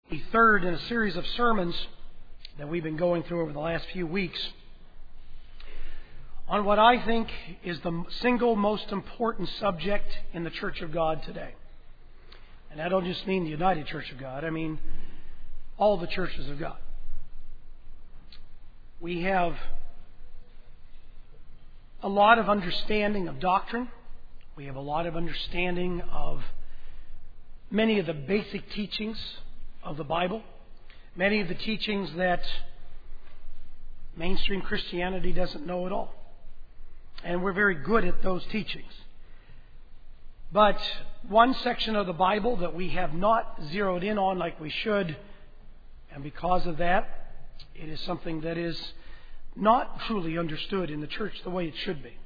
The third in a series of sermons that we've been going through over the last few weeks on what I think is the single most important subject in the Church of God today. And I don't just mean the United Church of God, I mean all the churches of God. We have a lot of understanding of doctrine. We have a lot of understanding of many of the basic teachings of the Bible, many of the teachings that mainstream Christianity doesn't know at all. And we're very good at those teachings. But one section of the Bible that we have not zeroed in on like we should, and because of that, it is something that is not truly understood in the church the way it should be,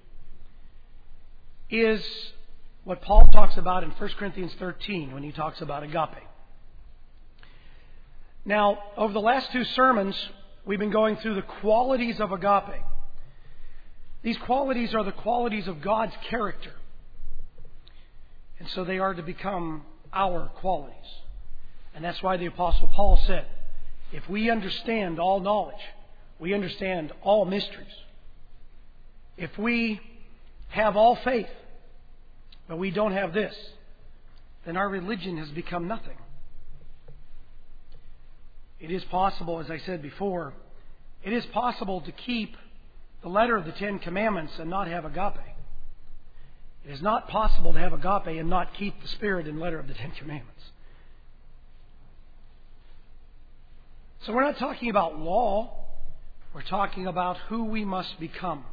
is what Paul talks about in 1 Corinthians 13 when he talks about agape. Now, over the last two sermons, we've been going through the qualities of agape. These qualities are the qualities of God's character. And so they are to become our qualities. And that's why the Apostle Paul said, if we understand all knowledge, we understand all mysteries. If we have all faith, but we don't have this, then our religion has become nothing. It is possible, as I said before, it is possible to keep the letter of the Ten Commandments and not have agape. It is not possible to have agape and not keep the spirit and letter of the Ten Commandments. So we're not talking about law. We're talking about who we must become.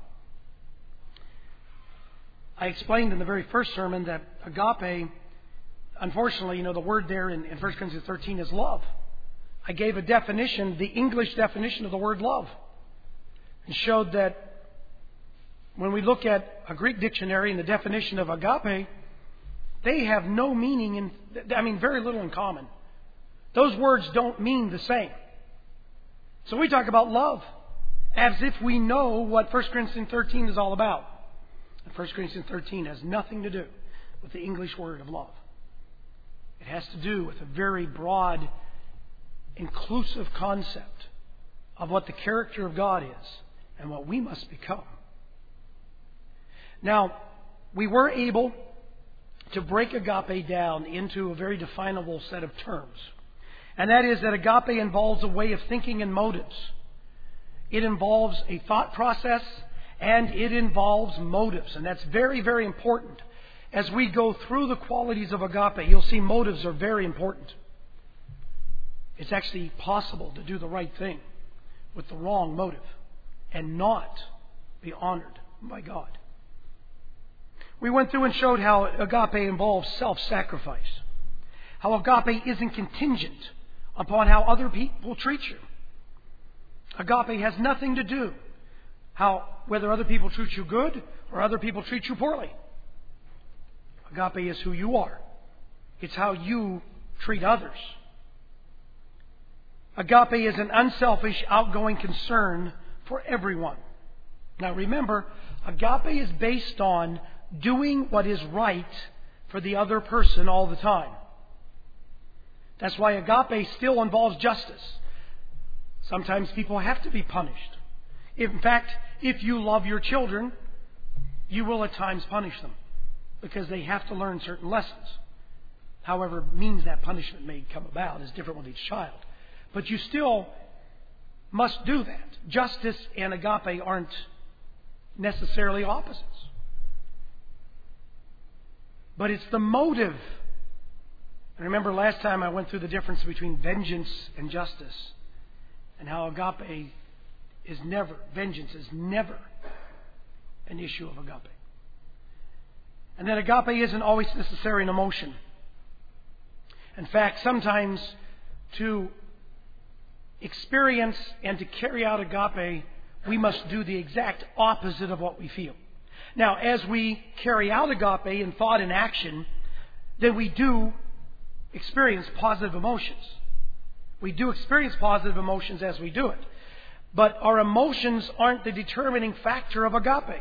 I explained in the very first sermon that agape, unfortunately, the word there in 1 Corinthians 13 is love. I gave a definition, the English definition of the word love, and showed that when we look at a Greek dictionary and the definition of agape, they have no meaning, very little in common. Those words don't mean the same. So we talk about love as if we know what 1 Corinthians 13 is all about. And 1 Corinthians 13 has nothing to do with the English word of love. It has to do with a very broad, inclusive concept of what the character of God is and what we must become. Now, we were able to break agape down into a very definable set of terms. And that is that agape involves a way of thinking and motives. It involves a thought process and it involves motives. And that's very, very important. As we go through the qualities of agape, you'll see motives are very important. It's actually possible to do the right thing with the wrong motive and not be honored by God. We went through and showed how agape involves self-sacrifice. How agape isn't contingent upon how other people treat you. Agape has nothing to do whether other people treat you good or other people treat you poorly. Agape is who you are. It's how you treat others. Agape is an unselfish, outgoing concern for everyone. Now remember, agape is based on doing what is right for the other person all the time. That's why agape still involves justice. Sometimes people have to be punished. In fact, if you love your children, you will at times punish them because they have to learn certain lessons. However means that punishment may come about is different with each child. But you still must do that. Justice and agape aren't necessarily opposites. But it's the motive. I remember last time I went through the difference between vengeance and justice and how vengeance is never an issue of agape. And that agape isn't always necessarily an emotion. In fact, sometimes to experience and to carry out agape, we must do the exact opposite of what we feel. Now, as we carry out agape in thought and action, then we do experience positive emotions. We do experience positive emotions as we do it. But our emotions aren't the determining factor of agape.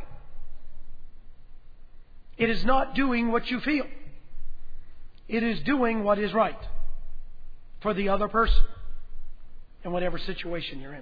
It is not doing what you feel. It is doing what is right. for the other person in whatever situation you're in.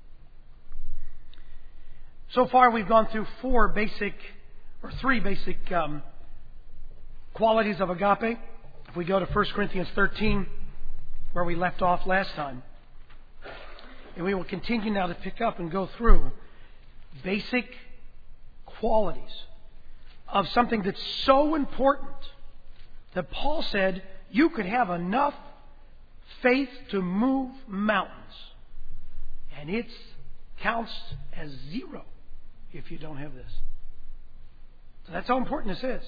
So far we've gone through three basic qualities of agape. If we go to 1 Corinthians 13, where we left off last time, and we will continue now to pick up and go through basic qualities of something that's so important that Paul said you could have enough faith to move mountains, and it counts as zero if you don't have this. So that's how important this is.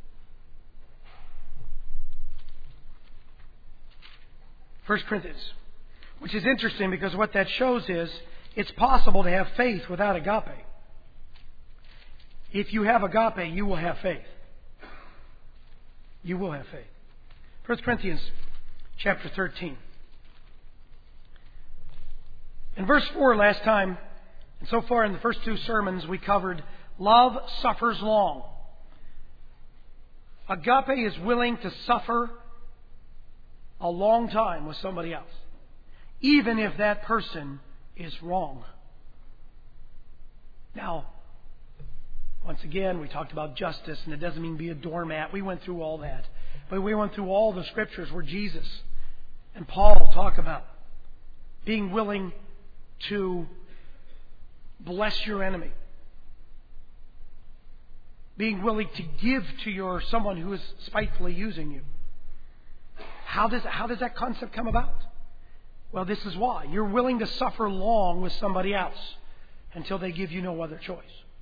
1 Corinthians, which is interesting because what that shows is it's possible to have faith without agape. If you have agape, you will have faith. You will have faith. 1 Corinthians chapter 13. In verse 4 last time, and so far in the first two sermons, we covered love suffers long. Agape is willing to suffer a long time with somebody else, even if that person is wrong. Now, once again, we talked about justice, and it doesn't mean be a doormat. We went through all that. But we went through all the scriptures where Jesus and Paul talk about being willing to bless your enemy, being willing to give to someone who is spitefully using you. How does that concept come about? Well, this is why. You're willing to suffer long with somebody else until they give you no other choice.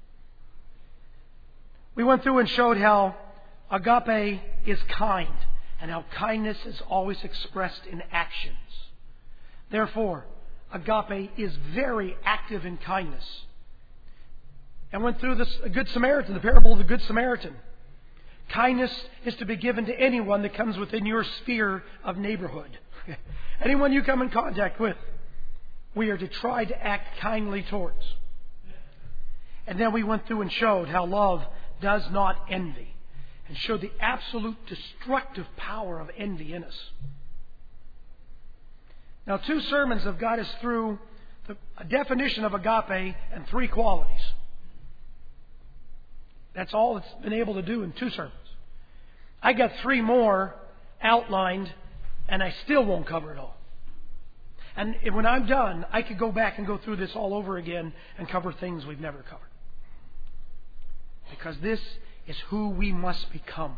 We went through and showed how agape is kind and how kindness is always expressed in actions. Therefore, agape is very active in kindness. And went through the Good Samaritan, the parable of the Good Samaritan. Kindness is to be given to anyone that comes within your sphere of neighborhood. Anyone you come in contact with, we are to try to act kindly towards. And then we went through and showed how love does not envy, and showed the absolute destructive power of envy in us. Now, 2 sermons have got us through a definition of agape and 3 qualities. That's all it's been able to do in 2 sermons. I got 3 more outlined, and I still won't cover it all. And when I'm done, I could go back and go through this all over again and cover things we've never covered. Because this is who we must become.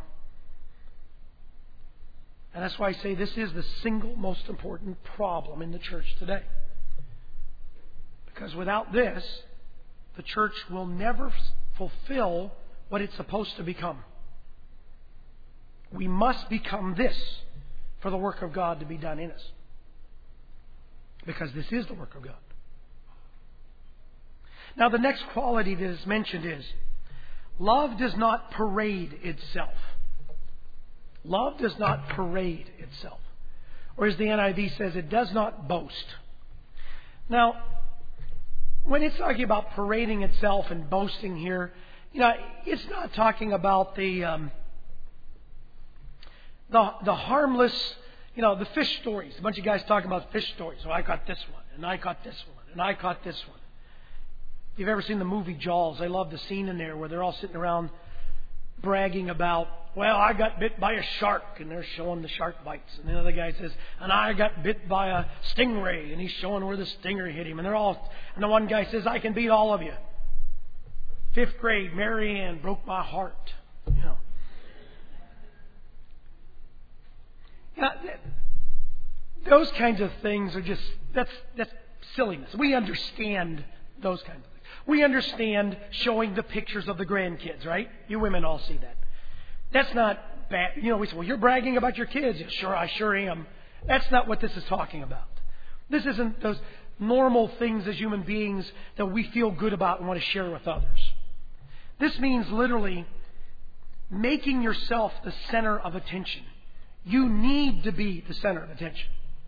And that's why I say this is the single most important problem in the church today. Because without this, the church will never fulfill what it's supposed to become. We must become this for the work of God to be done in us. Because this is the work of God. Now, the next quality that is mentioned is love does not parade itself. Love does not parade itself. Or as the NIV says, it does not boast. Now, when it's talking about parading itself and boasting here, it's not talking about the harmless, the fish stories. A bunch of guys talking about fish stories. So I caught this one, and I caught this one, and I caught this one. If you've ever seen the movie Jaws, I love the scene in there where they're all sitting around bragging about, well, I got bit by a shark, and they're showing the shark bites. And the other guy says, and I got bit by a stingray, and he's showing where the stinger hit him. And the one guy says, I can beat all of you. 5th grade, Mary Ann broke my heart. Those kinds of things are just, that's silliness. We understand those kinds of things. We understand showing the pictures of the grandkids, right? You women all see that. That's not bad. We say, well, you're bragging about your kids. Yeah, sure, I sure am. That's not what this is talking about. This isn't those normal things as human beings that we feel good about and want to share with others. This means literally making yourself the center of attention. You need to be the center of attention.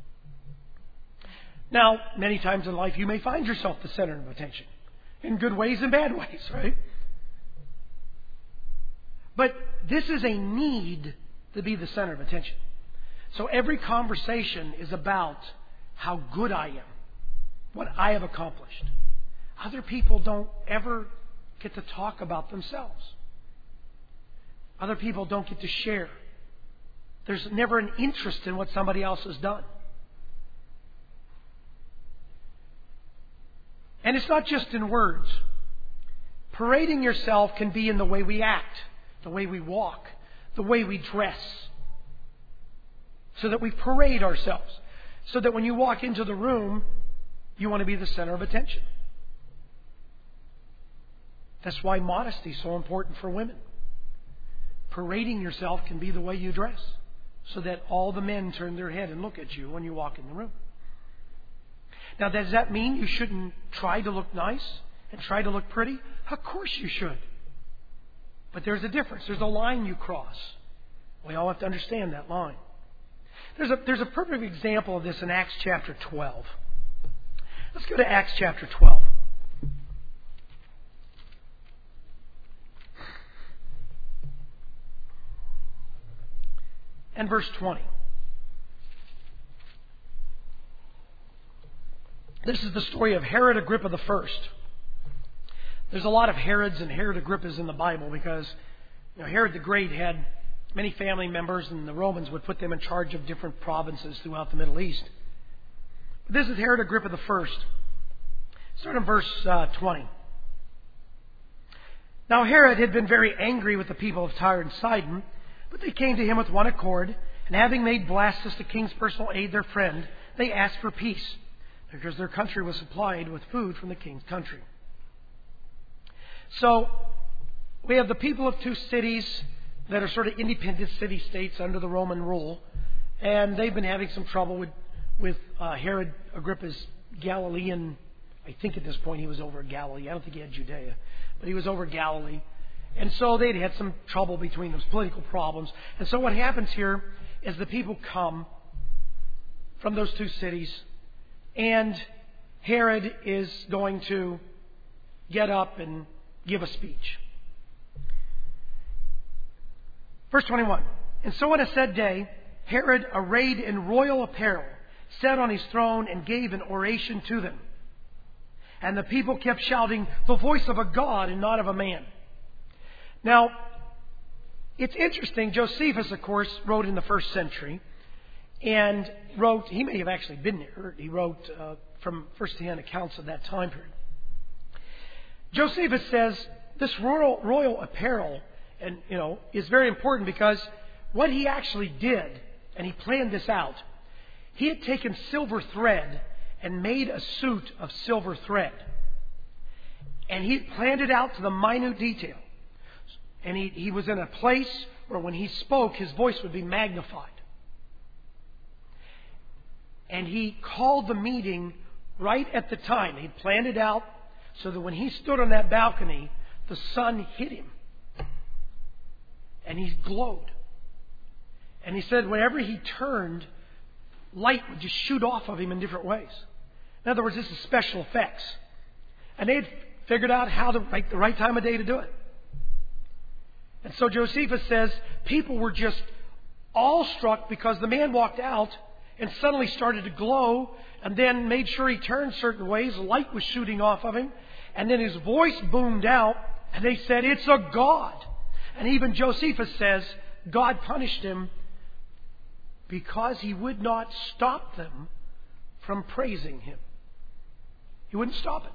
Now, many times in life you may find yourself the center of attention. In good ways and bad ways, right? But this is a need to be the center of attention. So every conversation is about how good I am, what I have accomplished. Other people don't ever get to talk about themselves. Other people don't get to share. There's never an interest in what somebody else has done. And it's not just in words. Parading yourself can be in the way we act, the way we walk, the way we dress. So that we parade ourselves. So that when you walk into the room, you want to be the center of attention. That's why modesty is so important for women. Parading yourself can be the way you dress. So that all the men turn their head and look at you when you walk in the room. Now, does that mean you shouldn't try to look nice and try to look pretty? Of course you should. But there's a difference. There's a line you cross. We all have to understand that line. There's a perfect example of this in Acts chapter 12. Let's go to Acts chapter 12. And verse 20. This is the story of Herod Agrippa I. There's a lot of Herods and Herod Agrippas in the Bible because Herod the Great had many family members, and the Romans would put them in charge of different provinces throughout the Middle East. But this is Herod Agrippa I. Start in verse 20. Now Herod had been very angry with the people of Tyre and Sidon, but they came to him with one accord, and having made Blastus, the king's personal aide, their friend, they asked for peace, because their country was supplied with food from the king's country. So, we have the people of two cities that are sort of independent city-states under the Roman rule, and they've been having some trouble with Herod Agrippa's Galilean. I think at this point he was over Galilee. I don't think he had Judea, but he was over Galilee. And so they'd had some trouble between them, political problems. And so what happens here is the people come from those two cities, and Herod is going to get up and give a speech. Verse 21. And so on a said day, Herod, arrayed in royal apparel, sat on his throne and gave an oration to them. And the people kept shouting, "The voice of a God and not of a man." Now, it's interesting. Josephus, of course, wrote in the 1st century. And wrote, he may have actually been there. He wrote from first-hand accounts of that time period. Josephus says this royal apparel is very important because what he actually did, and he planned this out, he had taken silver thread and made a suit of silver thread. And he planned it out to the minute detail. And he was in a place where when he spoke, his voice would be magnified. And he called the meeting right at the time. He planned it out so that when he stood on that balcony, the sun hit him. And he glowed. And he said whenever he turned, light would just shoot off of him in different ways. In other words, this is special effects. And they had figured out how to make the right time of day to do it. And so Josephus says people were just awestruck because the man walked out and suddenly started to glow, and then made sure he turned certain ways. Light was shooting off of him. And then his voice boomed out, and they said, "It's a god." And even Josephus says God punished him because he would not stop them from praising him. He wouldn't stop it.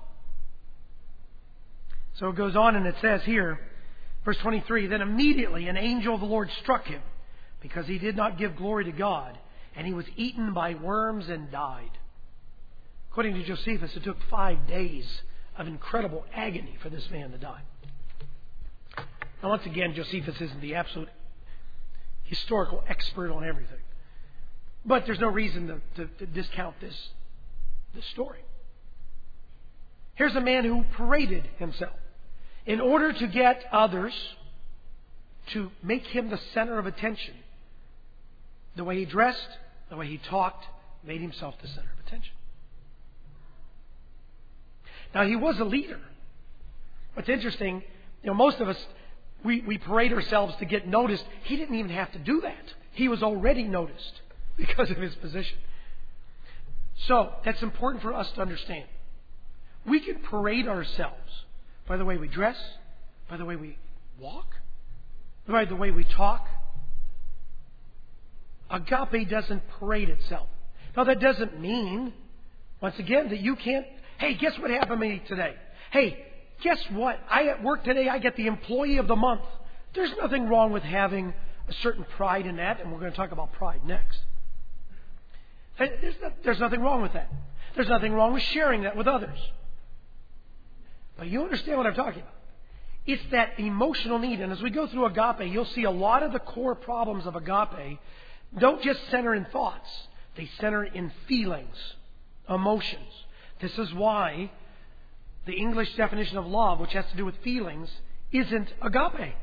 So it goes on and it says here, verse 23, "Then immediately an angel of the Lord struck him because he did not give glory to God. And he was eaten by worms and died." According to Josephus, it took 5 days of incredible agony for this man to die. Now, once again, Josephus isn't the absolute historical expert on everything. But there's no reason to discount this story. Here's a man who paraded himself in order to get others to make him the center of attention. The way he dressed, the way he talked, made himself the center of attention. Now, he was a leader. What's interesting, most of us, we parade ourselves to get noticed. He didn't even have to do that. He was already noticed. because of his position. So that's important for us to understand. We can parade ourselves by the way we dress, by the way we walk, by the way we talk. Agape doesn't parade itself. Now that doesn't mean, once again, that you can't, hey, guess what happened to me today? Hey, guess what? At work today, I get the employee of the month. There's nothing wrong with having a certain pride in that, and we're going to talk about pride next. There's nothing wrong with that. There's nothing wrong with sharing that with others. But you understand what I'm talking about. It's that emotional need. And as we go through agape, you'll see a lot of the core problems of agape don't just center in thoughts. They center in feelings, emotions. This is why the English definition of love, which has to do with feelings, isn't agape.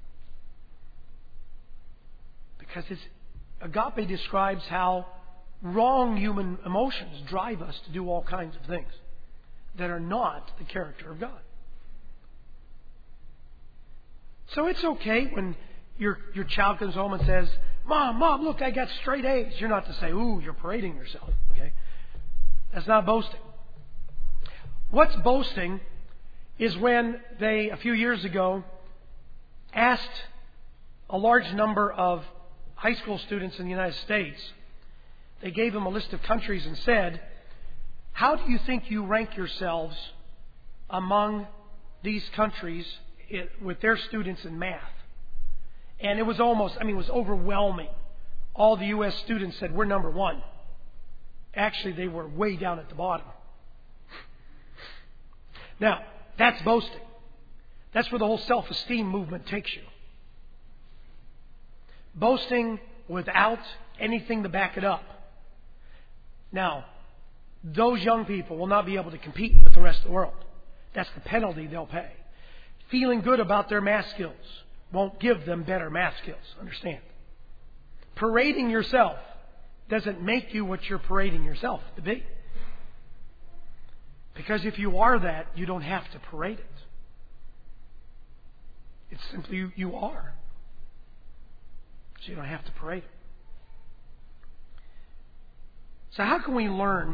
Because agape describes how wrong human emotions drive us to do all kinds of things that are not the character of God. So it's okay when your child comes home and says, Mom, look, I got straight A's. You're not to say, ooh, you're parading yourself. Okay? That's not boasting. What's boasting is when they, a few years ago, asked a large number of high school students in the United States, they gave them a list of countries and said, how do you think you rank yourselves among these countries with their students in math? And it was it was overwhelming. All the U.S. students said, we're number one. Actually, they were way down at the bottom. Now, that's boasting. That's where the whole self-esteem movement takes you. Boasting without anything to back it up. Now, those young people will not be able to compete with the rest of the world. That's the penalty they'll pay. Feeling good about their math skills won't give them better math skills. Understand? Parading yourself doesn't make you what you're parading yourself to be. Because if you are that, you don't have to parade it. It's simply you are. So you don't have to parade it. So how can we learn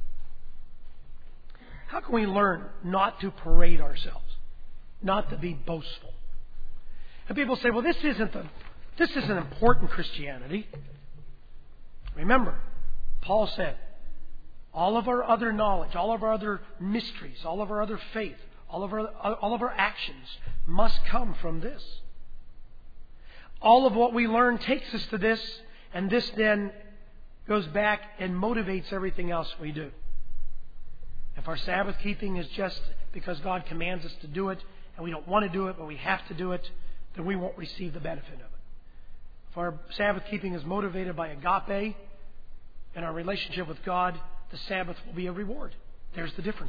not to parade ourselves? Not to be boastful. And people say, well, this isn't important Christianity. Remember, Paul said, all of our other knowledge, all of our other mysteries, all of our other faith, all of our actions must come from this. All of what we learn takes us to this, and this then goes back and motivates everything else we do. If our Sabbath keeping is just because God commands us to do it, and we don't want to do it, but we have to do it, then we won't receive the benefit of it. If our Sabbath keeping is motivated by agape and our relationship with God, the Sabbath will be a reward. There's the difference.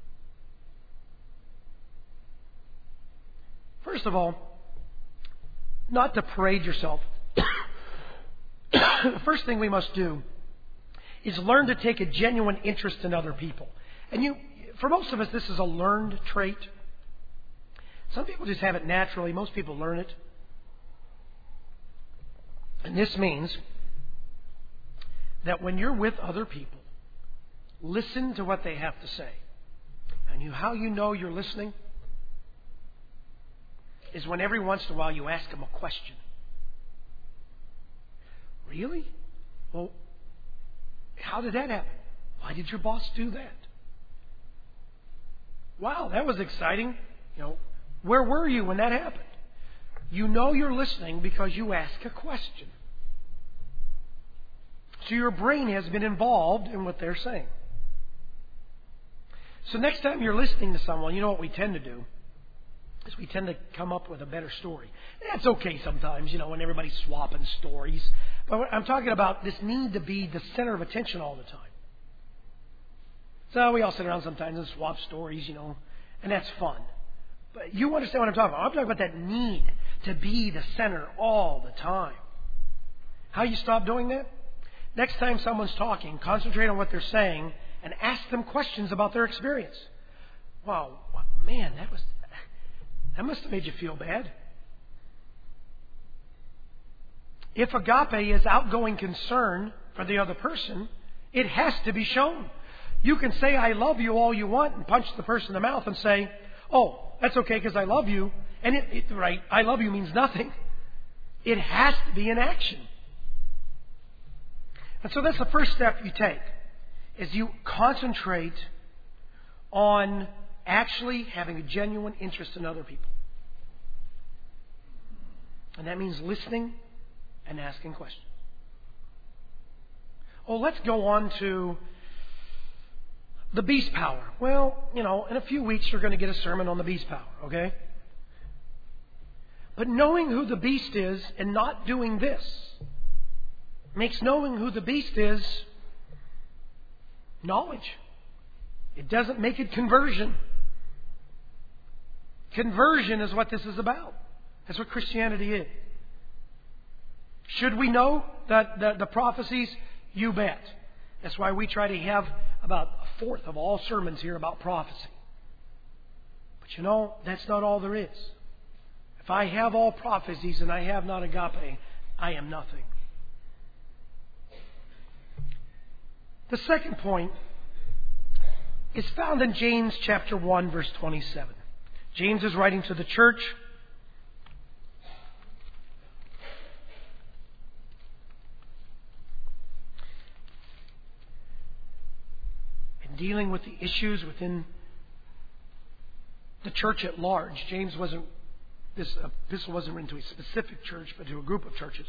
First of all, not to parade yourself. The first thing we must do is learn to take a genuine interest in other people. And for most of us, this is a learned trait. Some people just have it naturally. Most people learn it. And this means that when you're with other people, listen to what they have to say. And how you know you're listening is when every once in a while you ask them a question. Really? Well, how did that happen? Why did your boss do that? Wow, that was exciting. Where were you when that happened? You know you're listening because you ask a question. So your brain has been involved in what they're saying. So next time you're listening to someone, you know what we tend to do is we tend to come up with a better story. That's okay sometimes, when everybody's swapping stories. But I'm talking about this need to be the center of attention all the time. So we all sit around sometimes and swap stories, and that's fun. But you understand what I'm talking about. I'm talking about that need to be the center all the time. How you stop doing that? Next time someone's talking, concentrate on what they're saying and ask them questions about their experience. Wow, man, that must have made you feel bad. If agape is outgoing concern for the other person, it has to be shown. You can say, I love you all you want, and punch the person in the mouth and say, oh, that's okay because I love you. And right, I love you means nothing. It has to be in action. And so that's the first step you take, is you concentrate on actually having a genuine interest in other people. And that means listening and asking questions. Oh, let's go on to the beast power. Well, in a few weeks you're going to get a sermon on the beast power, okay? But knowing who the beast is and not doing this makes knowing who the beast is knowledge. It doesn't make it conversion. Conversion is what this is about. That's what Christianity is. Should we know the prophecies? You bet. That's why we try to have about a fourth of all sermons here about prophecy. But that's not all there is. If I have all prophecies and I have not agape, I am nothing. The second point is found in James chapter 1, verse 27. James is writing to the church. And dealing with the issues within the church at large. This epistle wasn't written to a specific church, but to a group of churches.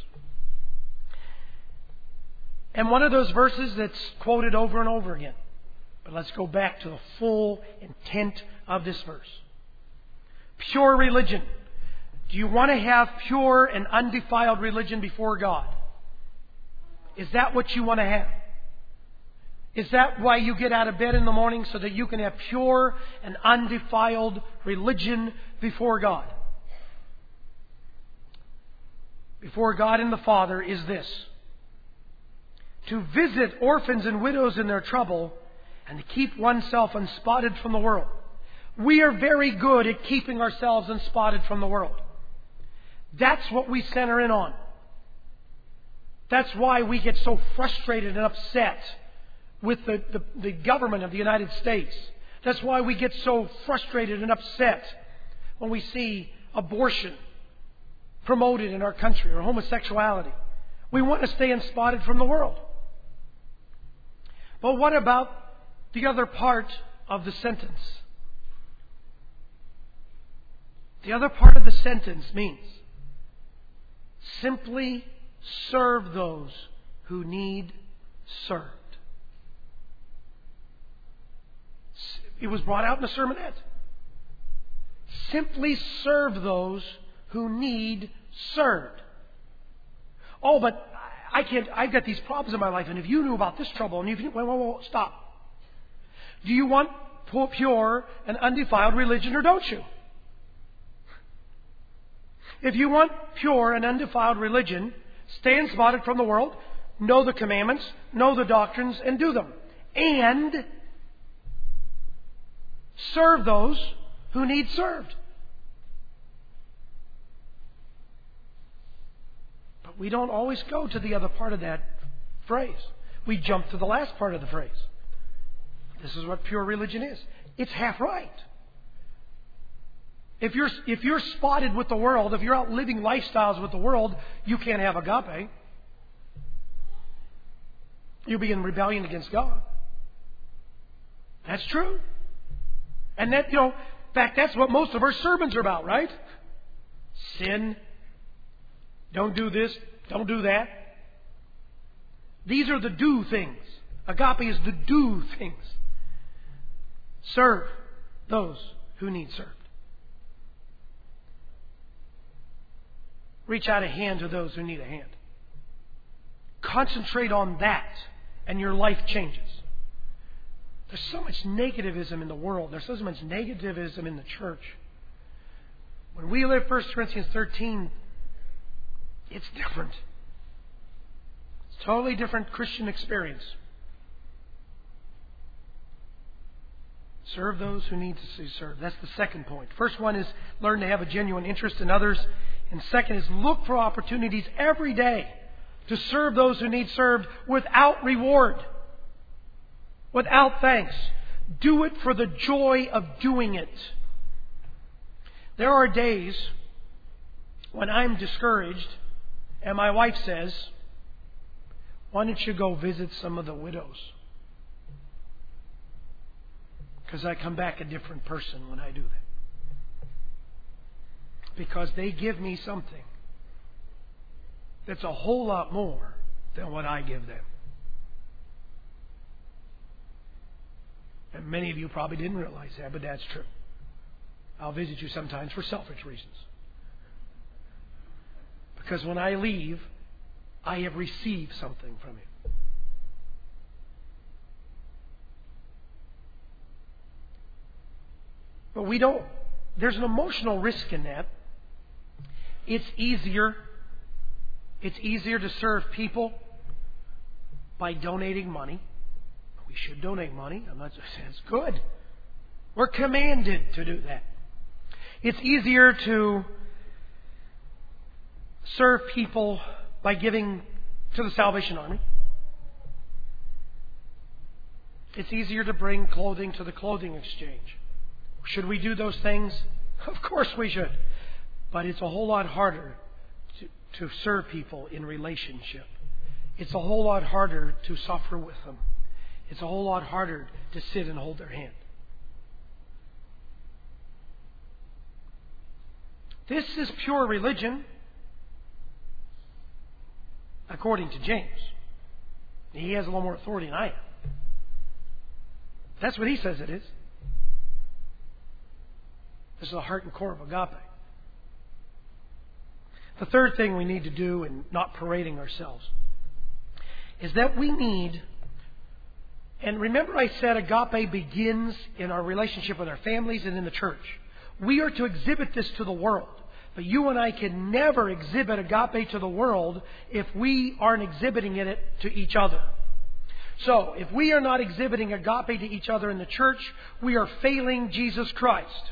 And one of those verses that's quoted over and over again. But let's go back to the full intent of this verse. Pure religion. Do you want to have pure and undefiled religion before God? Is that what you want to have? Is that why you get out of bed in the morning, so that you can have pure and undefiled religion before God? Before God and the Father is this: to visit orphans and widows in their trouble, and to keep oneself unspotted from the world. We are very good at keeping ourselves unspotted from the world. That's what we center in on. That's why we get so frustrated and upset with the government of the United States. That's why we get so frustrated and upset when we see abortion promoted in our country, or homosexuality. We want to stay unspotted from the world. But what about the other part of the sentence? The other part of the sentence means simply serve those who need served. It was brought out in the sermonette. Simply serve those who need served. Oh, but I can't. I've got these problems in my life, and if you knew about this trouble, and if you whoa, stop. Do you want pure and undefiled religion, or don't you? If you want pure and undefiled religion, stay unspotted from the world, know the commandments, know the doctrines, and do them. And serve those who need served. But we don't always go to the other part of that phrase. We jump to the last part of the phrase. This is what pure religion is. It's half right. If you're spotted with the world, if you're out living lifestyles with the world, you can't have agape. You'll be in rebellion against God. That's true. And that, in fact, that's what most of our sermons are about, right? Sin. Don't do this. Don't do that. These are the do things. Agape is the do things. Serve those who need served. Reach out a hand to those who need a hand. Concentrate on that, and your life changes. There's so much negativism in the world. There's so much negativism in the church. When we live 1 Corinthians 13, it's different. It's a totally different Christian experience. Serve those who need to be served. That's the second point. First one is learn to have a genuine interest in others. And second is look for opportunities every day to serve those who need served without reward, without thanks. Do it for the joy of doing it. There are days when I'm discouraged and my wife says, "Why don't you go visit some of the widows?" Because I come back a different person when I do that. Because they give me something that's a whole lot more than what I give them. And many of you probably didn't realize that, but that's true. I'll visit you sometimes for selfish reasons. Because when I leave, I have received something from you. But there's an emotional risk in that. It's easier to serve people by donating money. We should donate money. I'm not just saying it's good. We're commanded to do that. It's easier to serve people by giving to the Salvation Army. It's easier to bring clothing to the clothing exchange. Should we do those things? Of course we should. But it's a whole lot harder to serve people in relationship. It's a whole lot harder to suffer with them. It's a whole lot harder to sit and hold their hand. This is pure religion, according to James. He has a little more authority than I have. That's what he says it is. This is the heart and core of agape. The third thing we need to do in not parading ourselves is that we need, and remember I said agape begins in our relationship with our families and in the church. We are to exhibit this to the world. But you and I can never exhibit agape to the world if we aren't exhibiting it to each other. So, if we are not exhibiting agape to each other in the church, we are failing Jesus Christ.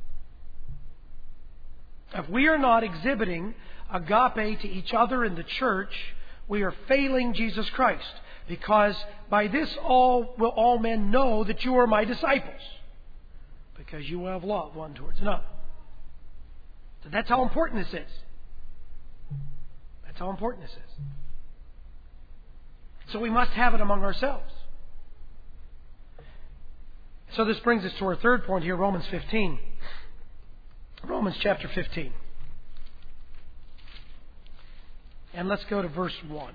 If we are not exhibiting agape to each other in the church, we are failing Jesus Christ. Because by this all will all men know that you are my disciples. Because you have love one towards another. So that's how important this is. That's how important this is. So we must have it among ourselves. So this brings us to our third point here, Romans 15. Romans chapter 15. And let's go to verse 1.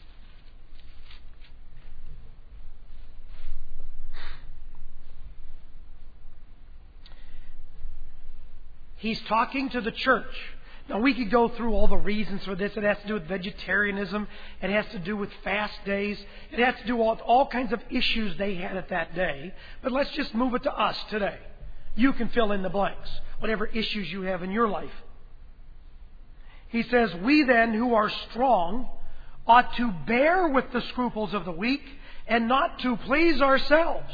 He's talking to the church. Now, we could go through all the reasons for this. It has to do with vegetarianism. It has to do with fast days. It has to do with all kinds of issues they had at that day. But let's just move it to us today. You can fill in the blanks, whatever issues you have in your life. He says, "We then who are strong ought to bear with the scruples of the weak and not to please ourselves."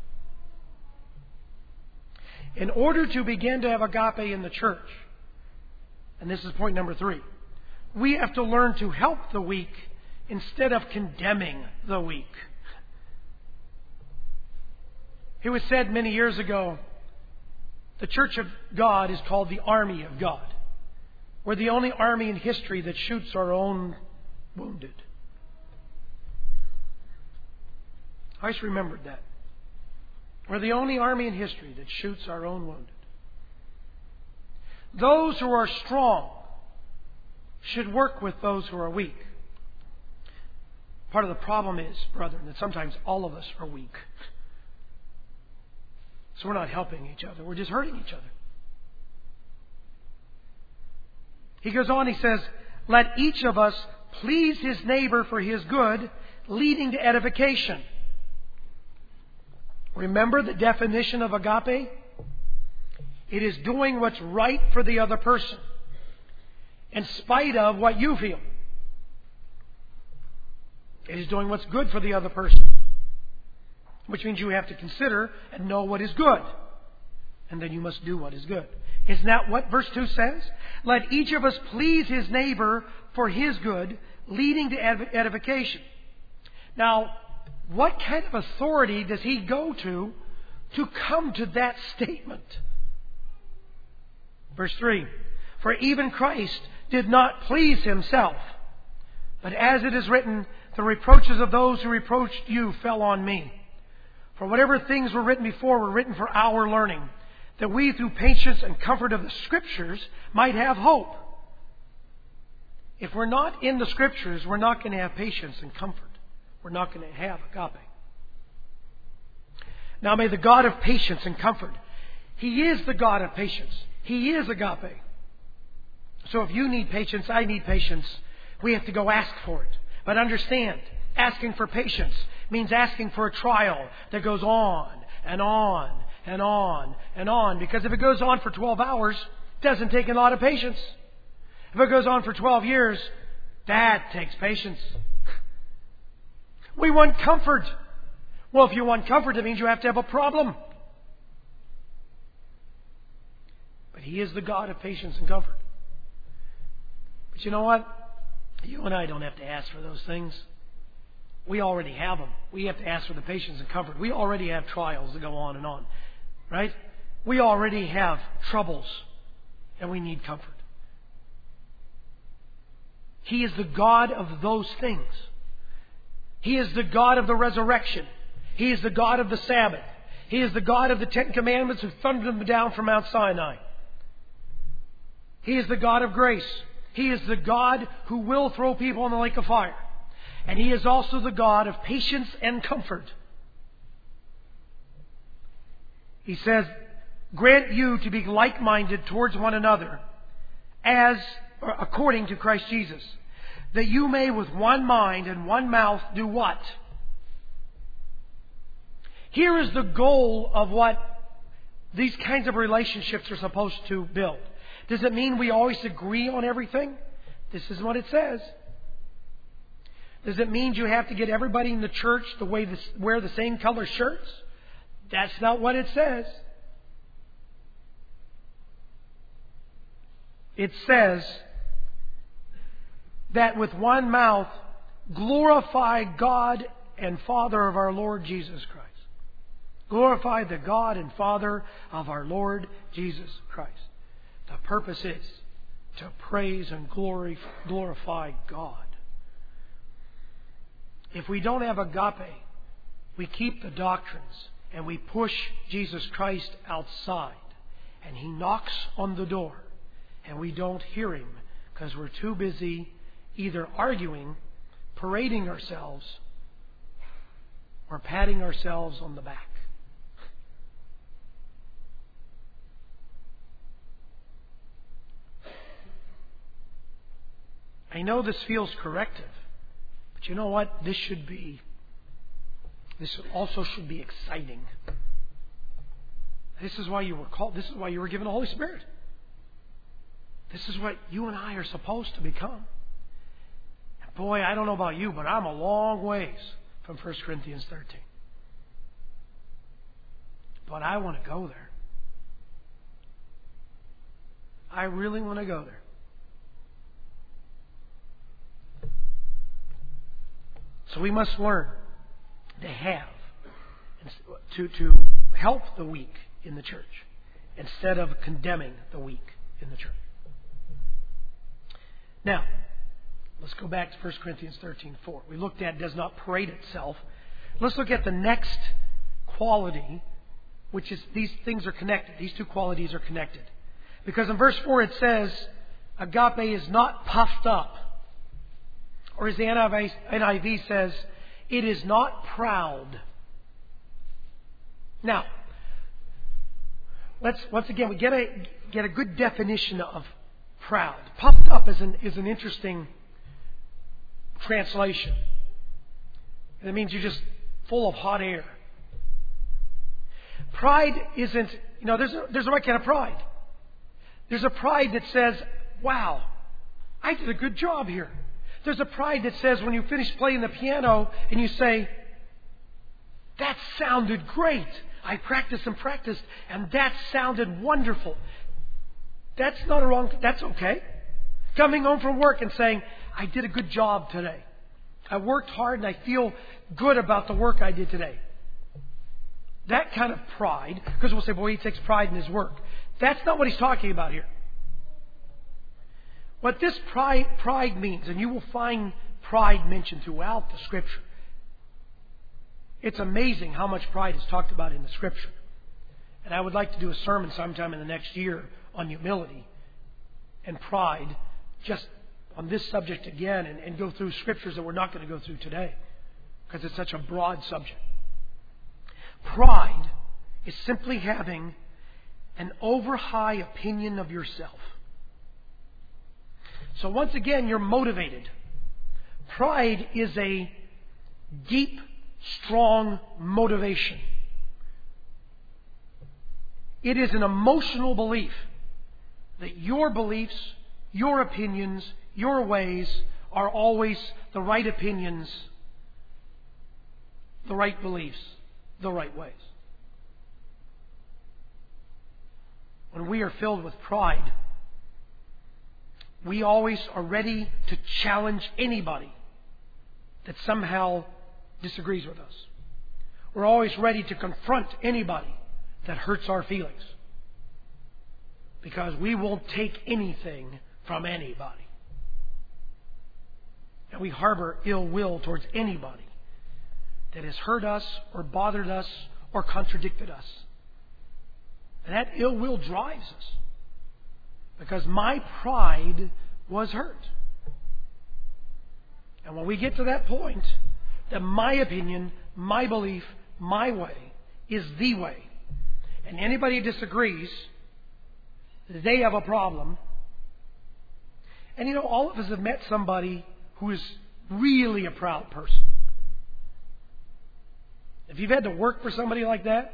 In order to begin to have agape in the church, and this is point number 3, we have to learn to help the weak instead of condemning the weak. It was said many years ago, the Church of God is called the Army of God. We're the only army in history that shoots our own wounded. I just remembered that. We're the only army in history that shoots our own wounded. Those who are strong should work with those who are weak. Part of the problem is, brethren, that sometimes all of us are weak. So we're not helping each other. We're just hurting each other. He goes on, he says, "Let each of us please his neighbor for his good, leading to edification." Remember the definition of agape? It is doing what's right for the other person, in spite of what you feel. It is doing what's good for the other person, which means you have to consider and know what is good. And then you must do what is good. Isn't that what verse 2 says? Let each of us please his neighbor for his good, leading to edification. Now, what kind of authority does he go to come to that statement? Verse 3, for even Christ did not please himself, but as it is written, the reproaches of those who reproached you fell on me. For whatever things were written before were written for our learning, that we through patience and comfort of the Scriptures might have hope. If we're not in the Scriptures, we're not going to have patience and comfort. We're not going to have agape. Now may the God of patience and comfort, He is the God of patience. He is agape. So if you need patience, I need patience, we have to go ask for it. But understand, asking for patience means asking for a trial that goes on and on and on and on. Because if it goes on for 12 hours, it doesn't take a lot of patience. If it goes on for 12 years, that takes patience. We want comfort. Well, if you want comfort, it means you have to have a problem. But He is the God of patience and comfort. But you know what? You and I don't have to ask for those things. We already have them. We have to ask for the patience and comfort. We already have trials that go on and on. Right? We already have troubles. And we need comfort. He is the God of those things. He is the God of the resurrection. He is the God of the Sabbath. He is the God of the Ten Commandments who thundered them down from Mount Sinai. He is the God of grace. He is the God who will throw people in the lake of fire. And He is also the God of patience and comfort. He says, grant you to be like-minded towards one another, according to Christ Jesus, that you may with one mind and one mouth do what? Here is the goal of what these kinds of relationships are supposed to build. Does it mean we always agree on everything? This is what it says. Does it mean you have to get everybody in the church to wear the same color shirts? That's not what it says. It says that with one mouth glorify God and Father of our Lord Jesus Christ. Glorify the God and Father of our Lord Jesus Christ. The purpose is to praise and glorify God. If we don't have agape, we keep the doctrines and we push Jesus Christ outside. And He knocks on the door and we don't hear Him because we're too busy either arguing, parading ourselves, or patting ourselves on the back. I know this feels corrective, but you know what? This also should be exciting. This is why you were called. This is why you were given the Holy Spirit. This is what you and I are supposed to become. And boy, I don't know about you, but I'm a long ways from 1 Corinthians 13. But I want to go there. I really want to go there. So we must learn to have, to help the weak in the church instead of condemning the weak in the church. Now, let's go back to 1 Corinthians 13:4. We looked at does not parade itself. Let's look at the next quality, which is these things are connected. These two qualities are connected. Because in verse 4 it says, agape is not puffed up. Or as the NIV says, it is not proud. Now, once again, we get a good definition of proud. Puffed up is an interesting translation. It means you're just full of hot air. Pride isn't, there's a right kind of pride. There's a pride that says, wow, I did a good job here. There's a pride that says when you finish playing the piano and you say, that sounded great. I practiced and that sounded wonderful. That's not a wrong, that's okay. Coming home from work and saying, I did a good job today. I worked hard and I feel good about the work I did today. That kind of pride, because we'll say, boy, he takes pride in his work. That's not what he's talking about here. What this pride means, and you will find pride mentioned throughout the Scripture. It's amazing how much pride is talked about in the Scripture. And I would like to do a sermon sometime in the next year on humility and pride, just on this subject again, and go through Scriptures that we're not going to go through today, because it's such a broad subject. Pride is simply having an over-high opinion of yourself. So once again, you're motivated. Pride is a deep, strong motivation. It is an emotional belief that your beliefs, your opinions, your ways are always the right opinions, the right beliefs, the right ways. When we are filled with pride, we always are ready to challenge anybody that somehow disagrees with us. We're always ready to confront anybody that hurts our feelings, because we won't take anything from anybody. And we harbor ill will towards anybody that has hurt us or bothered us or contradicted us. And that ill will drives us, because my pride was hurt. And when we get to that point, that my opinion, my belief, my way is the way, and anybody who disagrees, they have a problem. And you know, all of us have met somebody who is really a proud person. If you've had to work for somebody like that,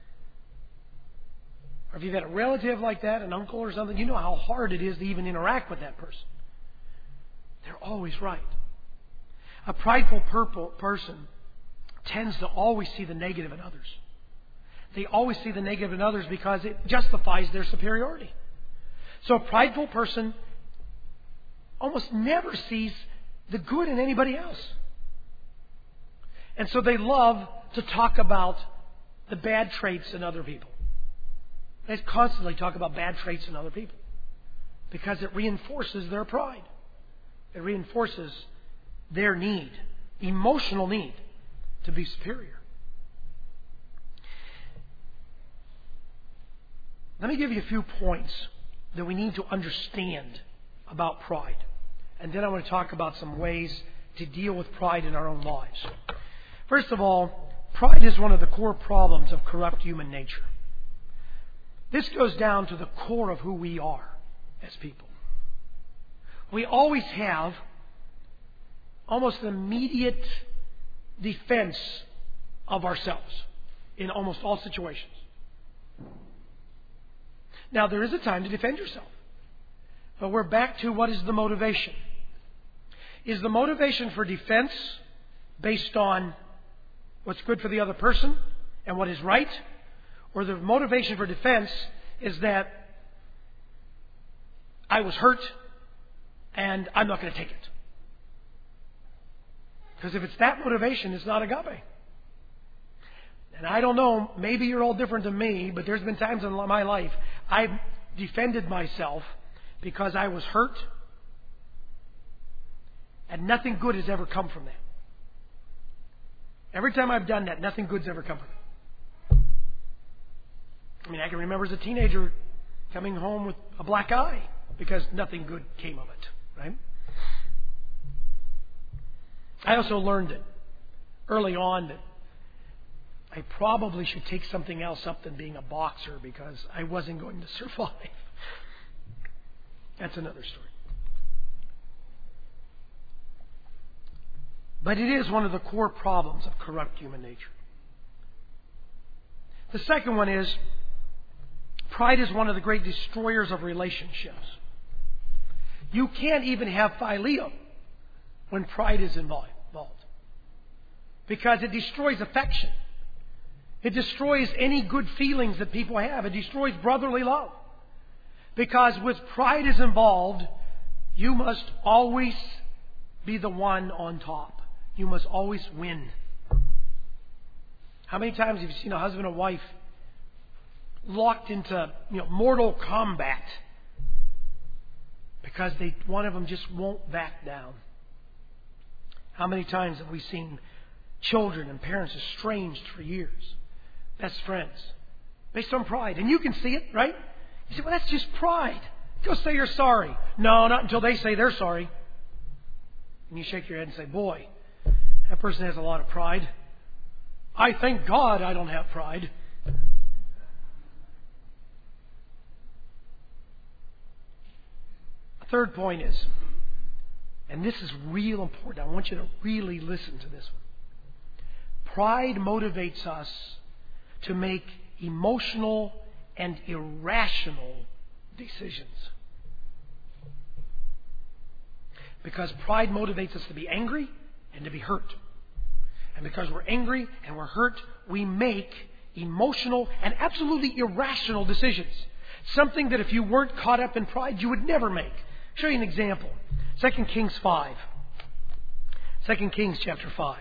or if you've had a relative like that, an uncle or something, you know how hard it is to even interact with that person. They're always right. A prideful person tends to always see the negative in others. They always see the negative in others because it justifies their superiority. So a prideful person almost never sees the good in anybody else. And so they love to talk about the bad traits in other people. They constantly talk about bad traits in other people because it reinforces their pride. It reinforces their need, emotional need, to be superior. Let me give you a few points that we need to understand about pride. And then I want to talk about some ways to deal with pride in our own lives. First of all, pride is one of the core problems of corrupt human nature. This goes down to the core of who we are as people. We always have almost an immediate defense of ourselves in almost all situations. Now, there is a time to defend yourself. But we're back to what is the motivation. Is the motivation for defense based on what's good for the other person and what is right? Or the motivation for defense is that I was hurt and I'm not going to take it? Because if it's that motivation, it's not agape. And I don't know, maybe you're all different than me, but there's been times in my life I've defended myself because I was hurt, and nothing good has ever come from that. Every time I've done that, nothing good's ever come from it. I mean, I can remember as a teenager coming home with a black eye because nothing good came of it, right? I also learned it early on that I probably should take something else up than being a boxer because I wasn't going to survive. That's another story. But it is one of the core problems of corrupt human nature. The second one is pride is one of the great destroyers of relationships. You can't even have phileo when pride is involved, because it destroys affection. It destroys any good feelings that people have. It destroys brotherly love. Because with pride is involved, you must always be the one on top. You must always win. How many times have you seen a husband and wife locked into mortal combat because one of them just won't back down? How many times have we seen children and parents estranged for years, best friends, based on pride? And you can see it, right? You say, well, that's just pride. Go say you're sorry. No, not until they say they're sorry. And you shake your head and say, boy, that person has a lot of pride. I thank God I don't have pride. A third point is, and this is real important, I want you to really listen to this one. Pride motivates us to make emotional and irrational decisions. Because pride motivates us to be angry and to be hurt. And because we're angry and we're hurt, we make emotional and absolutely irrational decisions. Something that if you weren't caught up in pride, you would never make. I'll show you an example. 2 Kings 5. 2 Kings chapter 5.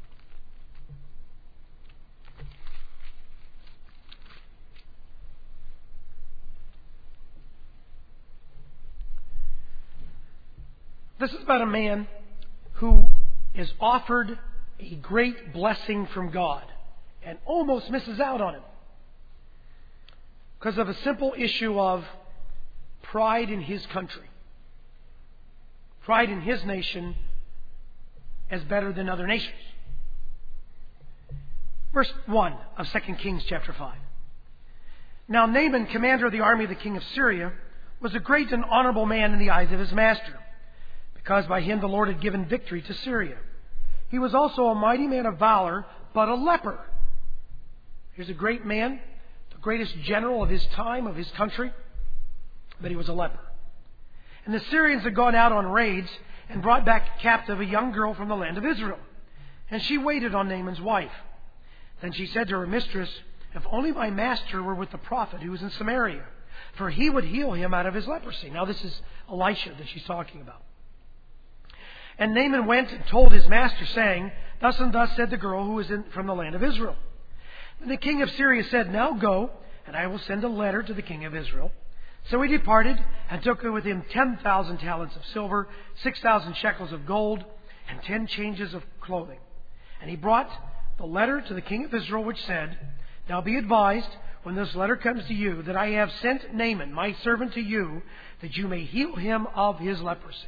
This is about a man who is offered a great blessing from God and almost misses out on it because of a simple issue of pride in his country. Pride in his nation as better than other nations. Verse 1 of 2 Kings chapter 5. Now Naaman, commander of the army of the king of Syria, was a great and honorable man in the eyes of his master, because by him the Lord had given victory to Syria. He was also a mighty man of valor, but a leper. Here's a great man, the greatest general of his time, of his country, but he was a leper. And the Syrians had gone out on raids and brought back captive a young girl from the land of Israel. And she waited on Naaman's wife. Then she said to her mistress, if only my master were with the prophet who was in Samaria, for he would heal him out of his leprosy. Now this is Elisha that she's talking about. And Naaman went and told his master, saying, thus and thus said the girl who was from the land of Israel. And the king of Syria said, now go, and I will send a letter to the king of Israel. So he departed and took with him 10,000 talents of silver, 6,000 shekels of gold, and 10 changes of clothing. And he brought the letter to the king of Israel, which said, now be advised, when this letter comes to you, that I have sent Naaman, my servant, to you, that you may heal him of his leprosy.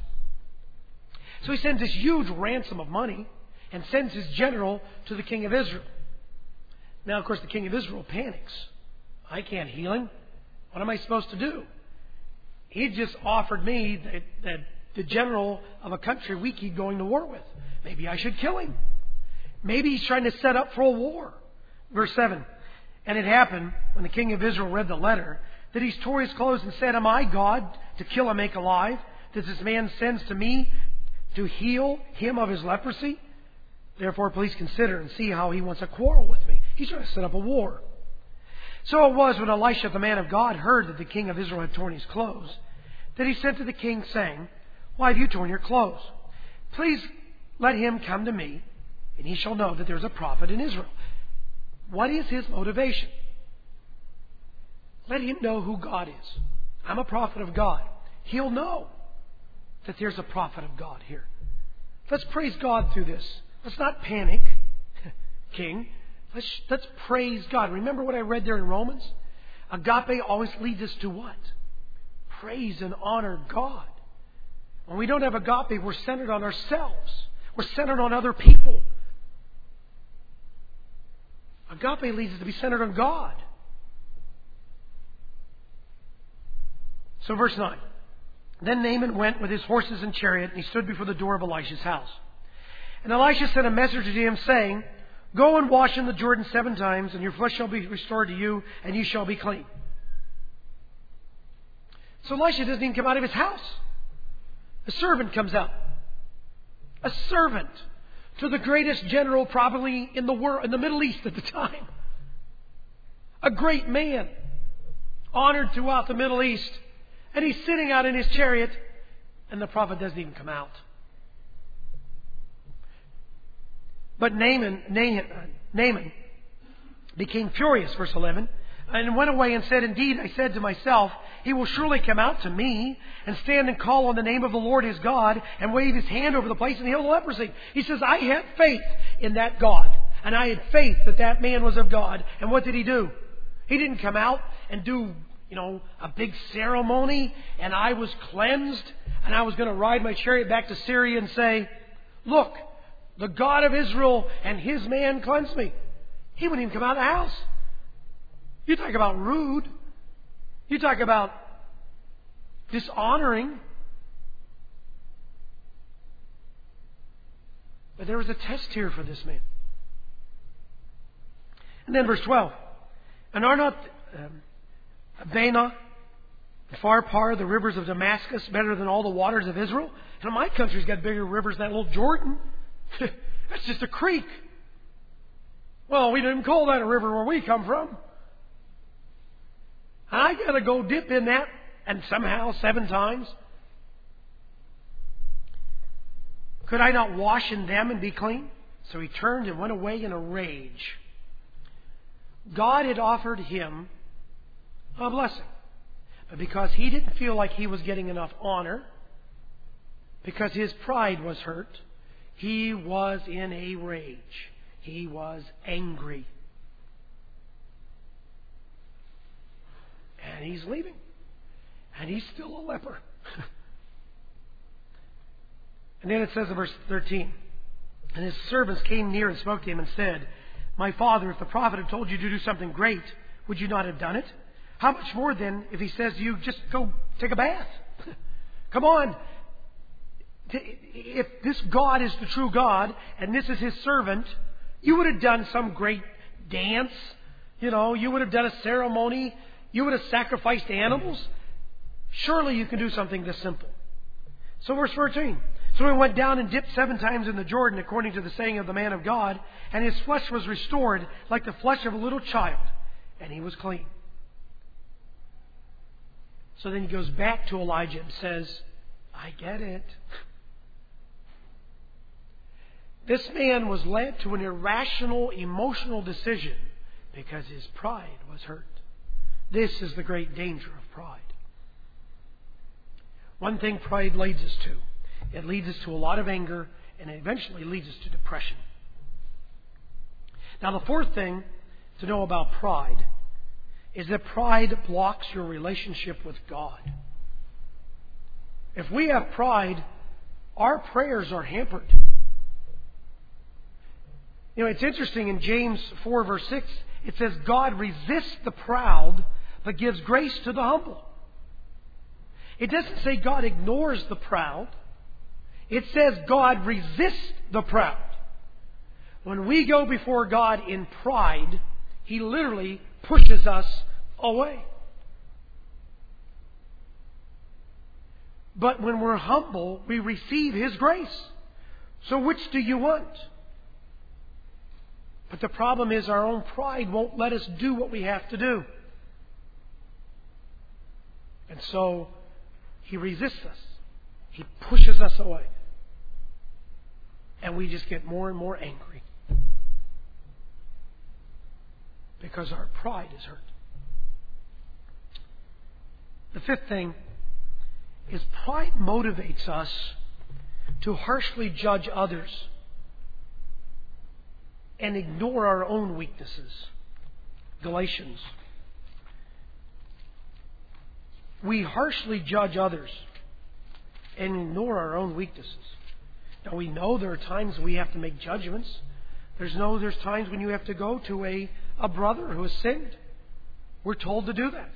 So he sends this huge ransom of money and sends his general to the king of Israel. Now, of course, the king of Israel panics. I can't heal him. What am I supposed to do? He just offered me that the general of a country we keep going to war with. Maybe I should kill him. Maybe he's trying to set up for a war. Verse 7. And it happened, when the king of Israel read the letter, that he tore his clothes and said, am I God to kill and make alive, that this man sends to me to heal him of his leprosy? Therefore, please consider and see how he wants to quarrel with me. He's trying to set up a war. So it was when Elisha, the man of God, heard that the king of Israel had torn his clothes, that he sent to the king, saying, why have you torn your clothes? Please let him come to me, and he shall know that there is a prophet in Israel. What is his motivation? Let him know who God is. I'm a prophet of God. He'll know that there's a prophet of God here. Let's praise God through this. Let's not panic, king. Let's praise God. Remember what I read there in Romans? Agape always leads us to what? Praise and honor God. When we don't have agape, we're centered on ourselves. We're centered on other people. Agape leads us to be centered on God. So verse 9. Then Naaman went with his horses and chariot, and he stood before the door of Elisha's house. And Elisha sent a messenger to him, saying, go and wash in the Jordan 7 times, and your flesh shall be restored to you, and you shall be clean. So Elisha doesn't even come out of his house. A servant comes out. A servant to the greatest general probably in the world, in the Middle East at the time. A great man, honored throughout the Middle East. And he's sitting out in his chariot, and the prophet doesn't even come out. But Naaman became furious, verse 11, and went away and said, "Indeed, I said to myself, he will surely come out to me and stand and call on the name of the Lord his God and wave his hand over the place and heal the leprosy." He says, I had faith in that God. And I had faith that that man was of God. And what did he do? He didn't come out and do, a big ceremony and I was cleansed and I was going to ride my chariot back to Syria and say, "Look, the God of Israel and his man cleansed me." He wouldn't even come out of the house. You talk about rude. You talk about dishonoring. But there was a test here for this man. And then verse 12. "And are not Abana and Pharpar, the rivers of Damascus, better than all the waters of Israel?" And my country's got bigger rivers than that little Jordan. That's just a creek. Well, we didn't call that a river where we come from. And I got to go dip in that, and somehow 7 times. Could I not wash in them and be clean? So he turned and went away in a rage. God had offered him a blessing. But because he didn't feel like he was getting enough honor, because his pride was hurt, he was in a rage. He was angry. And he's leaving. And he's still a leper. And then it says in verse 13, "And his servants came near and spoke to him and said, 'My father, if the prophet had told you to do something great, would you not have done it? How much more then if he says to you, just go take a bath?' Come on. If this God is the true God and this is his servant, you would have done some great dance. You would have done a ceremony. You would have sacrificed animals. Surely you can do something this simple." So verse 14. "So he went down and dipped 7 times in the Jordan according to the saying of the man of God, and his flesh was restored like the flesh of a little child, and he was clean." So then he goes back to Elijah and says, "I get it." This man was led to an irrational, emotional decision because his pride was hurt. This is the great danger of pride. One thing pride leads us to. It leads us to a lot of anger, and it eventually leads us to depression. Now, the fourth thing to know about pride is that pride blocks your relationship with God. If we have pride, our prayers are hampered. It's interesting in James 4 verse 6, it says, "God resists the proud, but gives grace to the humble." It doesn't say God ignores the proud. It says God resists the proud. When we go before God in pride, he literally pushes us away. But when we're humble, we receive his grace. So which do you want? But the problem is our own pride won't let us do what we have to do. And so he resists us. He pushes us away. And we just get more and more angry. Because our pride is hurt. The fifth thing is pride motivates us to harshly judge others and ignore our own weaknesses. Galatians. We harshly judge others and ignore our own weaknesses. Now we know there are times we have to make judgments. There's times when you have to go to a brother who has sinned. We're told to do that.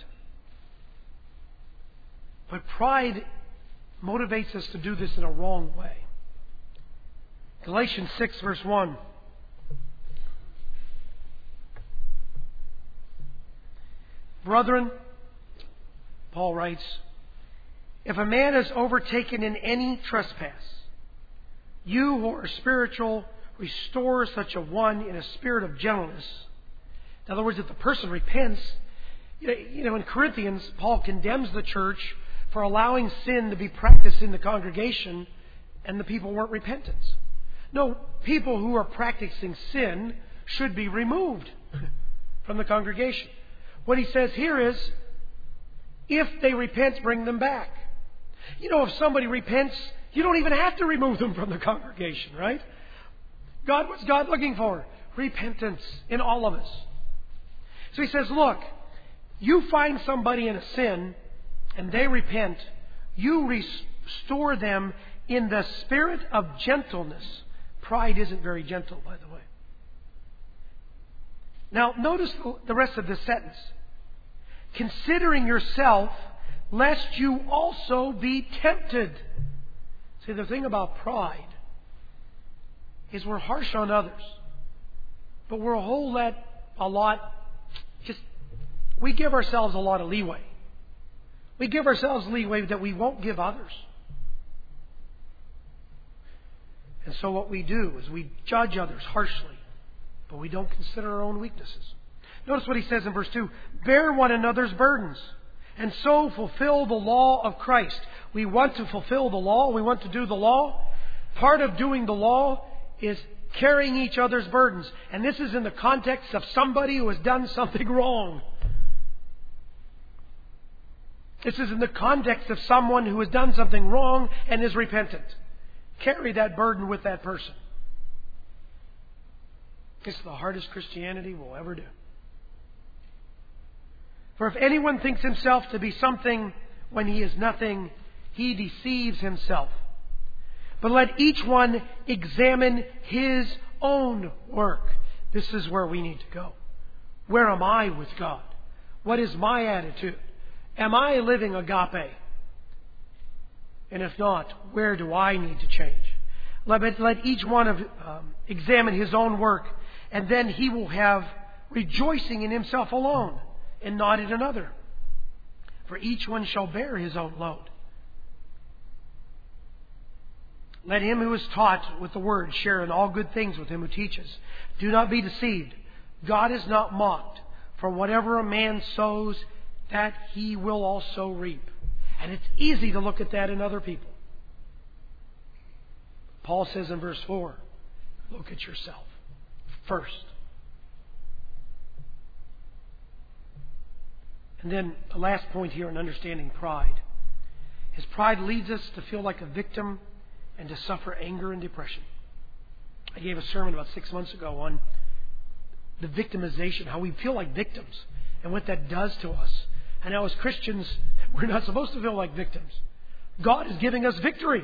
But pride motivates us to do this in a wrong way. Galatians 6 verse 1. "Brethren," Paul writes, "if a man is overtaken in any trespass, you who are spiritual, restore such a one in a spirit of gentleness." In other words, if the person repents, in Corinthians, Paul condemns the church for allowing sin to be practiced in the congregation and the people weren't repentant. No, people who are practicing sin should be removed from the congregation. What he says here is, if they repent, bring them back. You know, if somebody repents, you don't even have to remove them from the congregation, right? What's God looking for? Repentance in all of us. So he says, look, you find somebody in a sin and they repent, you restore them in the spirit of gentleness. Pride isn't very gentle, by the way. Now, notice the rest of this sentence. Considering yourself, lest you also be tempted. See, the thing about pride is we're harsh on others, but we're we give ourselves a lot of leeway. We give ourselves leeway that we won't give others. And so what we do is we judge others harshly, but we don't consider our own weaknesses. Notice what he says in verse 2. Bear one another's burdens, and so fulfill the law of Christ. We want to fulfill the law. We want to do the law. Part of doing the law is carrying each other's burdens. And this is in the context of somebody who has done something wrong. This is in the context of someone who has done something wrong and is repentant. Carry that burden with that person. It's the hardest Christianity we'll ever do. For if anyone thinks himself to be something when he is nothing, he deceives himself. But let each one examine his own work. This is where we need to go. Where am I with God? What is my attitude? Am I living agape? And if not, where do I need to change? Let each one examine his own work, and then he will have rejoicing in himself alone and not in another. For each one shall bear his own load. Let him who is taught with the word share in all good things with him who teaches. Do not be deceived. God is not mocked. For whatever a man sows, that he will also reap. And it's easy to look at that in other people. Paul says in verse 4, look at yourself first. And then the last point here in understanding pride is pride leads us to feel like a victim and to suffer anger and depression. I gave a sermon about 6 months ago on the victimization, how we feel like victims and what that does to us. And how as Christians, we're not supposed to feel like victims. God is giving us victory.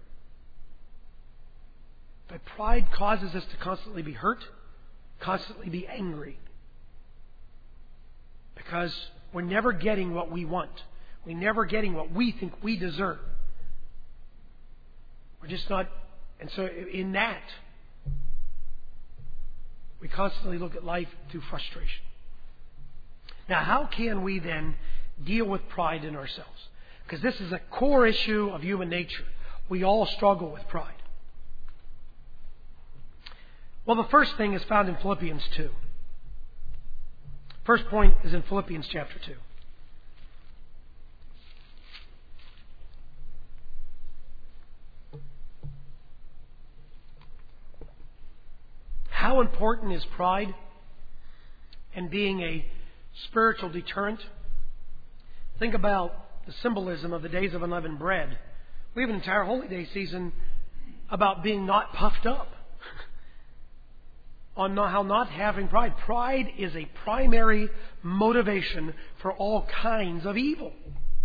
But pride causes us to constantly be hurt, constantly be angry. Because we're never getting what we want. We're never getting what we think we deserve. We're just not. And so in that, we constantly look at life through frustration. Now, how can we then deal with pride in ourselves? Because this is a core issue of human nature. We all struggle with pride. Well, the first thing is found in Philippians 2. First point is in Philippians chapter 2. How important is pride and being a spiritual deterrent? Think about the symbolism of the days of unleavened bread. We have an entire Holy Day season about being not puffed up. On how not having pride. Pride is a primary motivation for all kinds of evil.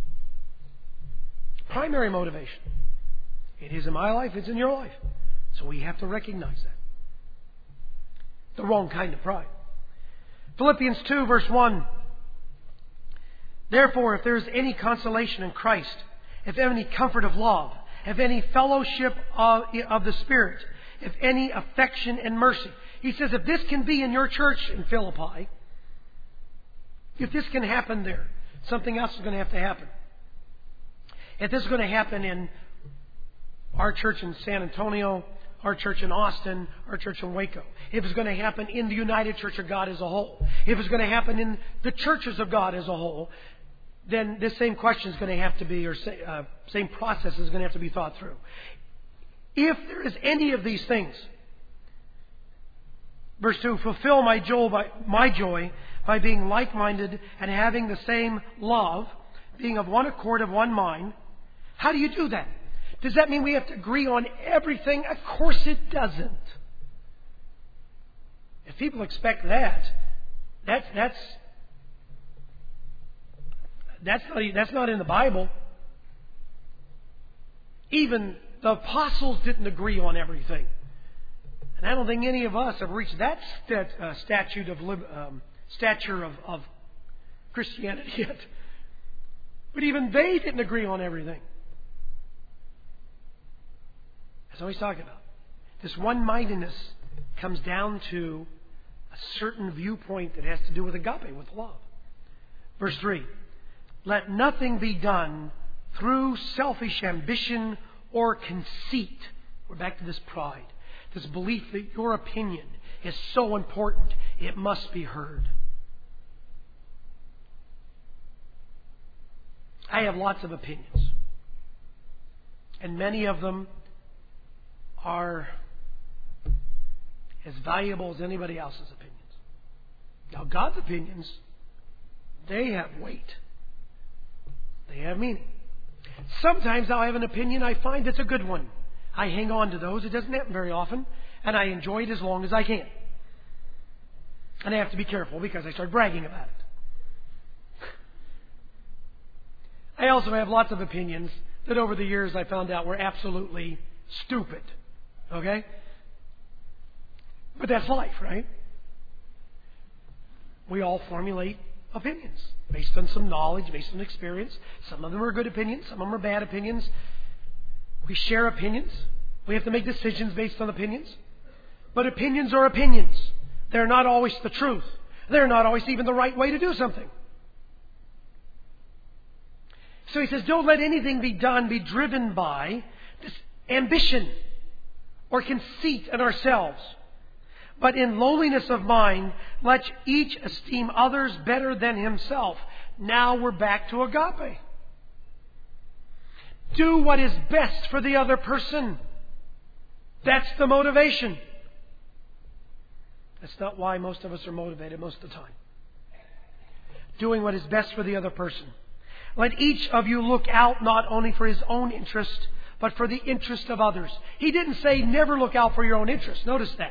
Primary motivation. It is in my life, it's in your life. So we have to recognize that. The wrong kind of pride. Philippians 2 verse 1. Therefore, if there is any consolation in Christ, if any comfort of love, if any fellowship of the Spirit, if any affection and mercy. He says if this can be in your church in Philippi, if this can happen there, something else is going to have to happen. If this is going to happen in our church in San Antonio, our church in Austin, our church in Waco, if it's going to happen in the United Church of God as a whole, if it's going to happen in the churches of God as a whole, then this same question is going to have to be, or same process is going to have to be thought through. If there is any of these things Verse 2, fulfill my joy by being like-minded and having the same love, being of one accord, of one mind. How do you do that? Does that mean we have to agree on everything? Of course it doesn't. If people expect that's not in the Bible. Even the apostles didn't agree on everything. And I don't think any of us have reached that stature of Christianity yet. But even they didn't agree on everything. That's what he's talking about. This one-mindedness comes down to a certain viewpoint that has to do with agape, with love. Verse 3, let nothing be done through selfish ambition or conceit. We're back to this pride. This belief that your opinion is so important, it must be heard. I have lots of opinions. And many of them are as valuable as anybody else's opinions. Now, God's opinions, they have weight. They have meaning. Sometimes I'll have an opinion I find that's a good one. I hang on to those. It doesn't happen very often. And I enjoy it as long as I can. And I have to be careful because I start bragging about it. I also have lots of opinions that over the years I found out were absolutely stupid. Okay? But that's life, right? We all formulate opinions based on some knowledge, based on experience. Some of them are good opinions. Some of them are bad opinions. We share opinions. We have to make decisions based on opinions. But opinions are opinions. They're not always the truth. They're not always even the right way to do something. So he says, don't let anything be driven by this ambition or conceit in ourselves. But in lowliness of mind, let each esteem others better than himself. Now we're back to agape. Do what is best for the other person. That's the motivation. That's not why most of us are motivated most of the time. Doing what is best for the other person. Let each of you look out not only for his own interest, but for the interest of others. He didn't say never look out for your own interest. Notice that.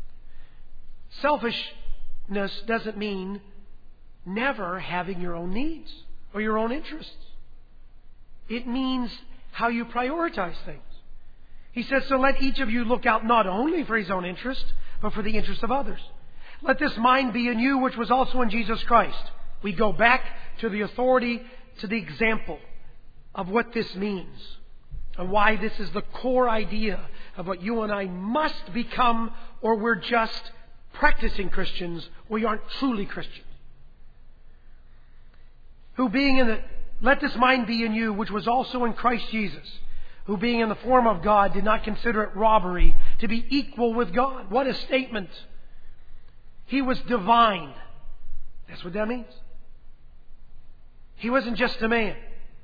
Selfishness doesn't mean never having your own needs or your own interests. It means how you prioritize things. He says, so let each of you look out not only for his own interest, but for the interest of others. Let this mind be in you, which was also in Jesus Christ. We go back to the authority, to the example of what this means and why this is the core idea of what you and I must become, or we're just practicing Christians. We aren't truly Christians. Let this mind be in you, which was also in Christ Jesus, who being in the form of God did not consider it robbery to be equal with God. What a statement. He was divine. That's what that means. He wasn't just a man.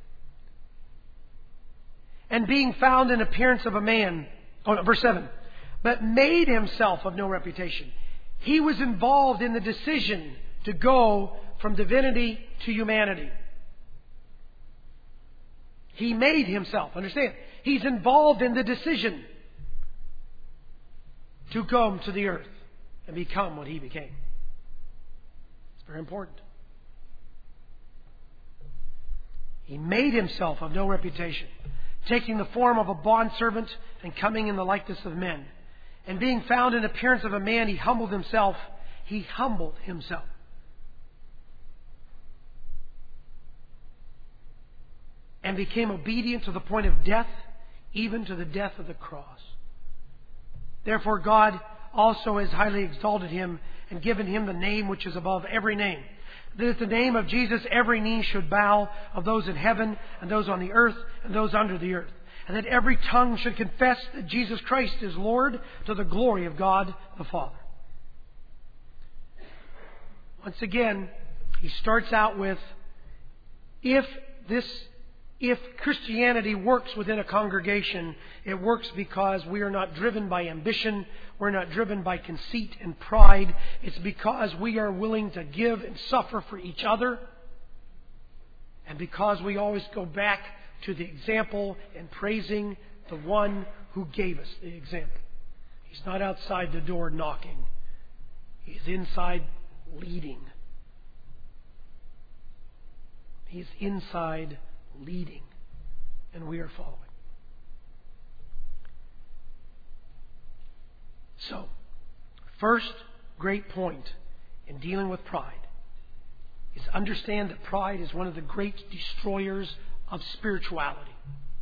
And being found in appearance of a man, verse 7, but made himself of no reputation. He was involved in the decision to go from divinity to humanity. He made himself. Understand? He's involved in the decision to come to the earth and become what he became. It's very important. He made himself of no reputation, taking the form of a bondservant and coming in the likeness of men. And being found in appearance of a man, he humbled himself. He humbled himself. And became obedient to the point of death, even to the death of the cross. Therefore God also has highly exalted him and given him the name which is above every name. That at the name of Jesus every knee should bow, of those in heaven and those on the earth and those under the earth. And that every tongue should confess that Jesus Christ is Lord, to the glory of God the Father. Once again, he starts out with, if this If Christianity works within a congregation, it works because we are not driven by ambition. We're not driven by conceit and pride. It's because we are willing to give and suffer for each other. And because we always go back to the example and praising the one who gave us the example. He's not outside the door knocking. He's inside leading. He's inside leading, and we are following. So, first great point in dealing with pride is understand that pride is one of the great destroyers of spirituality.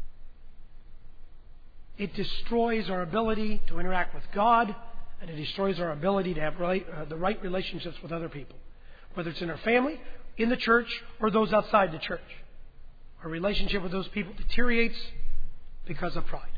It destroys our ability to interact with God, and it destroys our ability to have the right relationships with other people, whether it's in our family, in the church, or those outside the church. Our relationship with those people deteriorates because of pride.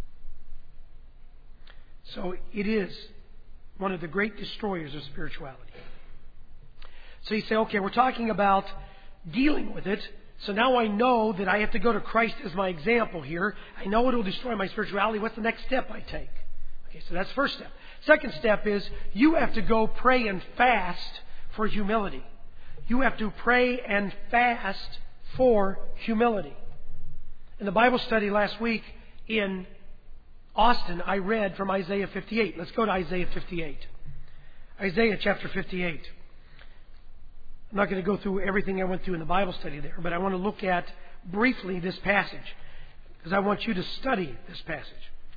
So it is one of the great destroyers of spirituality. So you say, okay, we're talking about dealing with it. So now I know that I have to go to Christ as my example here. I know it will destroy my spirituality. What's the next step I take? Okay, so that's the first step. Second step is you have to go pray and fast for humility. You have to pray and fast for humility. In the Bible study last week in Austin, I read from Isaiah 58. Let's go to Isaiah 58. Isaiah chapter 58. I'm not going to go through everything I went through in the Bible study there, but I want to look at briefly this passage because I want you to study this passage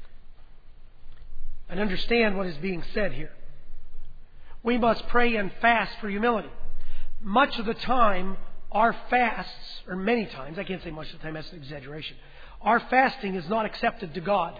and understand what is being said here. We must pray and fast for humility. Much of the time, our fasts, or many times, I can't say much of the time, that's an exaggeration, our fasting is not accepted to God.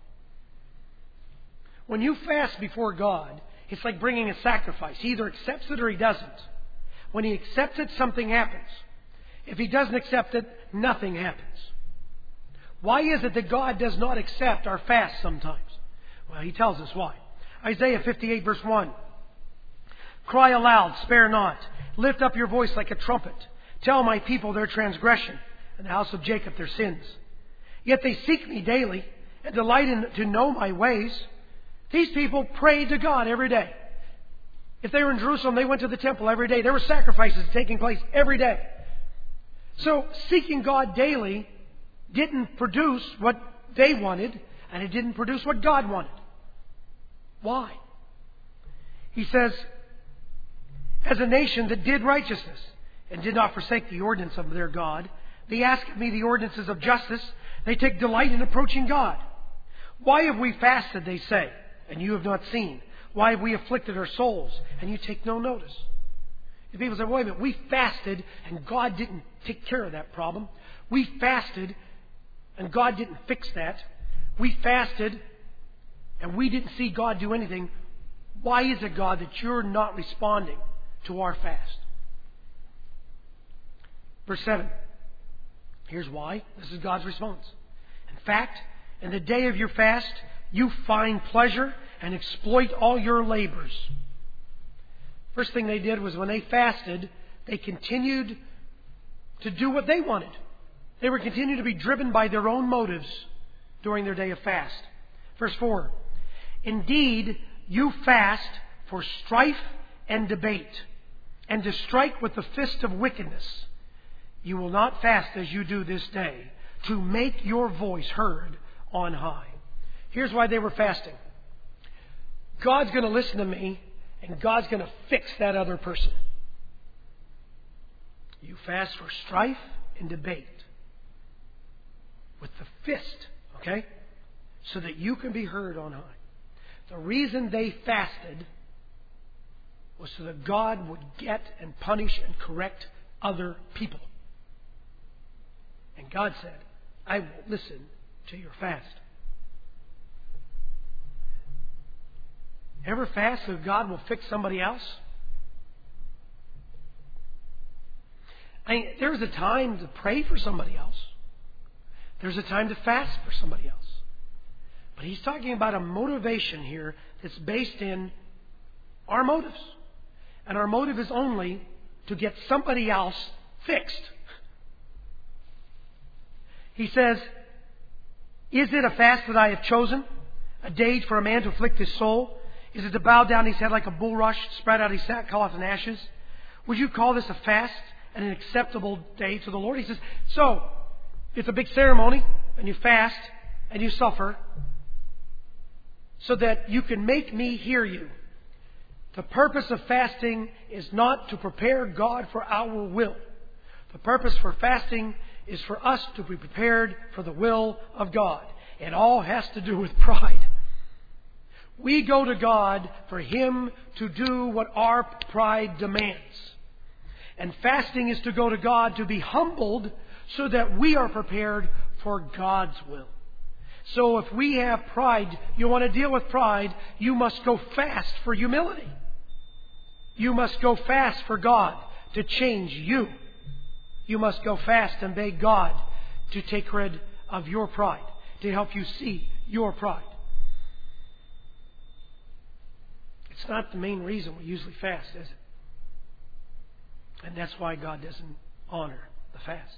When you fast before God, it's like bringing a sacrifice. He either accepts it or He doesn't. When He accepts it, something happens. If He doesn't accept it, nothing happens. Why is it that God does not accept our fast sometimes? Well, He tells us why. Isaiah 58 verse 1. Cry aloud, spare not. Lift up your voice like a trumpet. Tell my people their transgression, and the house of Jacob their sins. Yet they seek me daily, and delight to know my ways. These people prayed to God every day. If they were in Jerusalem, they went to the temple every day. There were sacrifices taking place every day. So seeking God daily didn't produce what they wanted, and it didn't produce what God wanted. Why? He says, as a nation that did righteousness and did not forsake the ordinance of their God, they ask of me the ordinances of justice. They take delight in approaching God. Why have we fasted, they say, and you have not seen? Why have we afflicted our souls, and you take no notice? And people say, wait a minute, we fasted and God didn't take care of that problem. We fasted and God didn't fix that. We fasted and we didn't see God do anything. Why is it, God, that you're not responding to our fast? Verse 7. Here's why. This is God's response. In fact, in the day of your fast, you find pleasure and exploit all your labors. First thing they did was when they fasted, they continued to do what they wanted. They were continuing to be driven by their own motives during their day of fast. Verse 4. Indeed, you fast for strife and debate, and to strike with the fist of wickedness. You will not fast as you do this day, to make your voice heard on high. Here's why they were fasting. God's going to listen to me, and God's going to fix that other person. You fast for strife and debate with the fist, okay? So that you can be heard on high. The reason they fasted was so that God would get and punish and correct other people. And God said, I will listen to your fast. Ever fast so God will fix somebody else? There's a time to pray for somebody else. There's a time to fast for somebody else. But He's talking about a motivation here that's based in our motives. And our motive is only to get somebody else fixed. He says, is it a fast that I have chosen? A day for a man to afflict his soul? Is it to bow down his head like a bulrush, spread out his sackcloth and ashes? Would you call this a fast and an acceptable day to the Lord? He says, so, it's a big ceremony, and you fast, and you suffer, so that you can make me hear you. The purpose of fasting is not to prepare God for our will. The purpose for fasting is for us to be prepared for the will of God. It all has to do with pride. We go to God for Him to do what our pride demands. And fasting is to go to God to be humbled so that we are prepared for God's will. So if we have pride, you want to deal with pride, you must go fast for humility. You must go fast for God to change you. You must go fast and beg God to take rid of your pride, to help you see your pride. It's not the main reason we usually fast, is it? And that's why God doesn't honor the fast.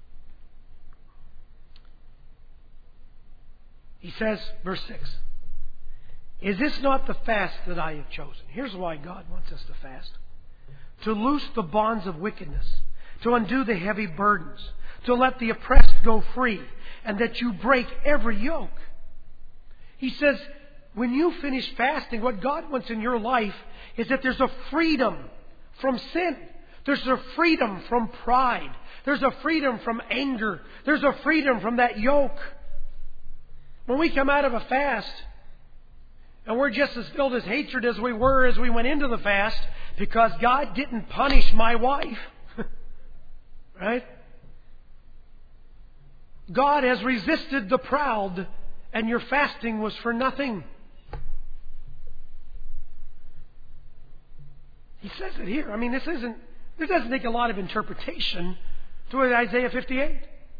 He says, verse 6, is this not the fast that I have chosen? Here's why God wants us to fast. To loose the bonds of wickedness, to undo the heavy burdens, to let the oppressed go free, and that you break every yoke. He says, when you finish fasting, what God wants in your life is that there's a freedom from sin. There's a freedom from pride. There's a freedom from anger. There's a freedom from that yoke. When we come out of a fast, and we're just as filled with hatred as we were as we went into the fast, because God didn't punish my wife. Right? God has resisted the proud, and your fasting was for nothing. He says it here. I mean, this doesn't take a lot of interpretation to Isaiah 58.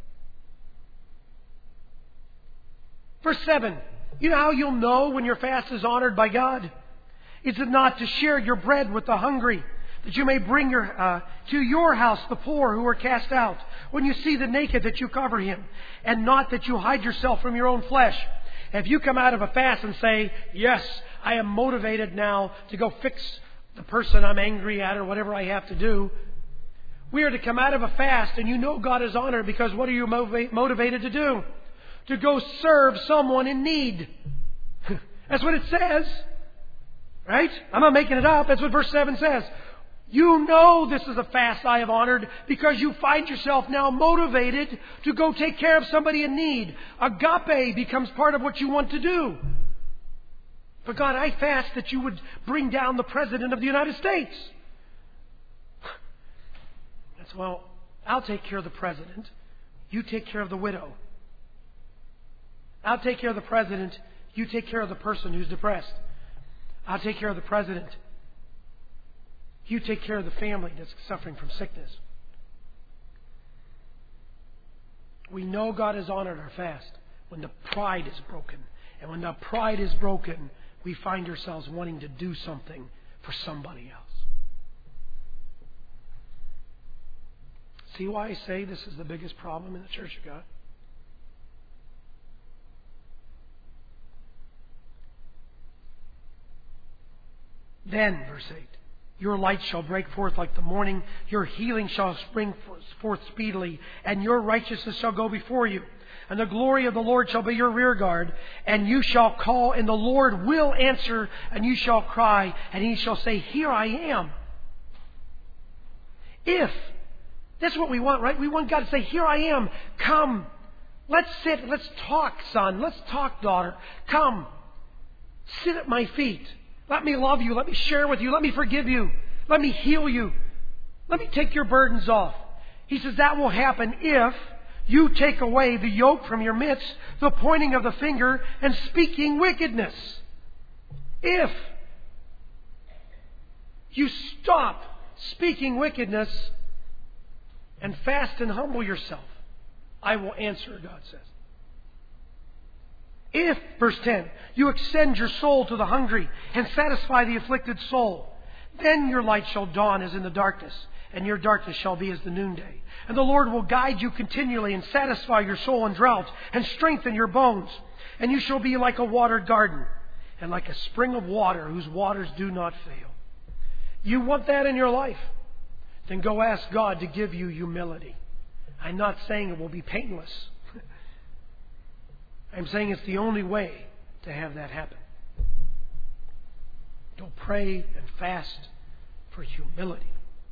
Verse 7. You know how you'll know when your fast is honored by God? Is it not to share your bread with the hungry, that you may bring to your house the poor who are cast out? When you see the naked, that you cover him, and not that you hide yourself from your own flesh. If you come out of a fast and say, yes, I am motivated now to go fix the person I'm angry at or whatever I have to do. We are to come out of a fast, and you know God is honored because what are you motivated to do? To go serve someone in need. That's what it says. Right? I'm not making it up. That's what verse 7 says. You know this is a fast I have honored because you find yourself now motivated to go take care of somebody in need. Agape becomes part of what you want to do. But God, I fast that you would bring down the President of the United States. That's, well, I'll take care of the President. You take care of the widow. I'll take care of the President. You take care of the person who's depressed. I'll take care of the President. You take care of the family that's suffering from sickness. We know God has honored our fast when the pride is broken. And when the pride is broken, we find ourselves wanting to do something for somebody else. See why I say this is the biggest problem in the Church of God? Then, verse 8, your light shall break forth like the morning, your healing shall spring forth speedily, and your righteousness shall go before you. And the glory of the Lord shall be your rear guard, and you shall call, and the Lord will answer, and you shall cry, and He shall say, here I am. If, that's what we want, right? We want God to say, here I am, come. Let's sit, let's talk, son. Let's talk, daughter. Come. Sit at my feet. Let me love you. Let me share with you. Let me forgive you. Let me heal you. Let me take your burdens off. He says that will happen if you take away the yoke from your midst, the pointing of the finger, and speaking wickedness. If you stop speaking wickedness and fast and humble yourself, I will answer, God says. If, verse 10, you extend your soul to the hungry and satisfy the afflicted soul, then your light shall dawn as in the darkness, and your darkness shall be as the noonday. And the Lord will guide you continually and satisfy your soul in drought and strengthen your bones. And you shall be like a watered garden and like a spring of water whose waters do not fail. You want that in your life? Then go ask God to give you humility. I'm not saying it will be painless. I'm saying it's the only way to have that happen. Don't pray and fast for humility,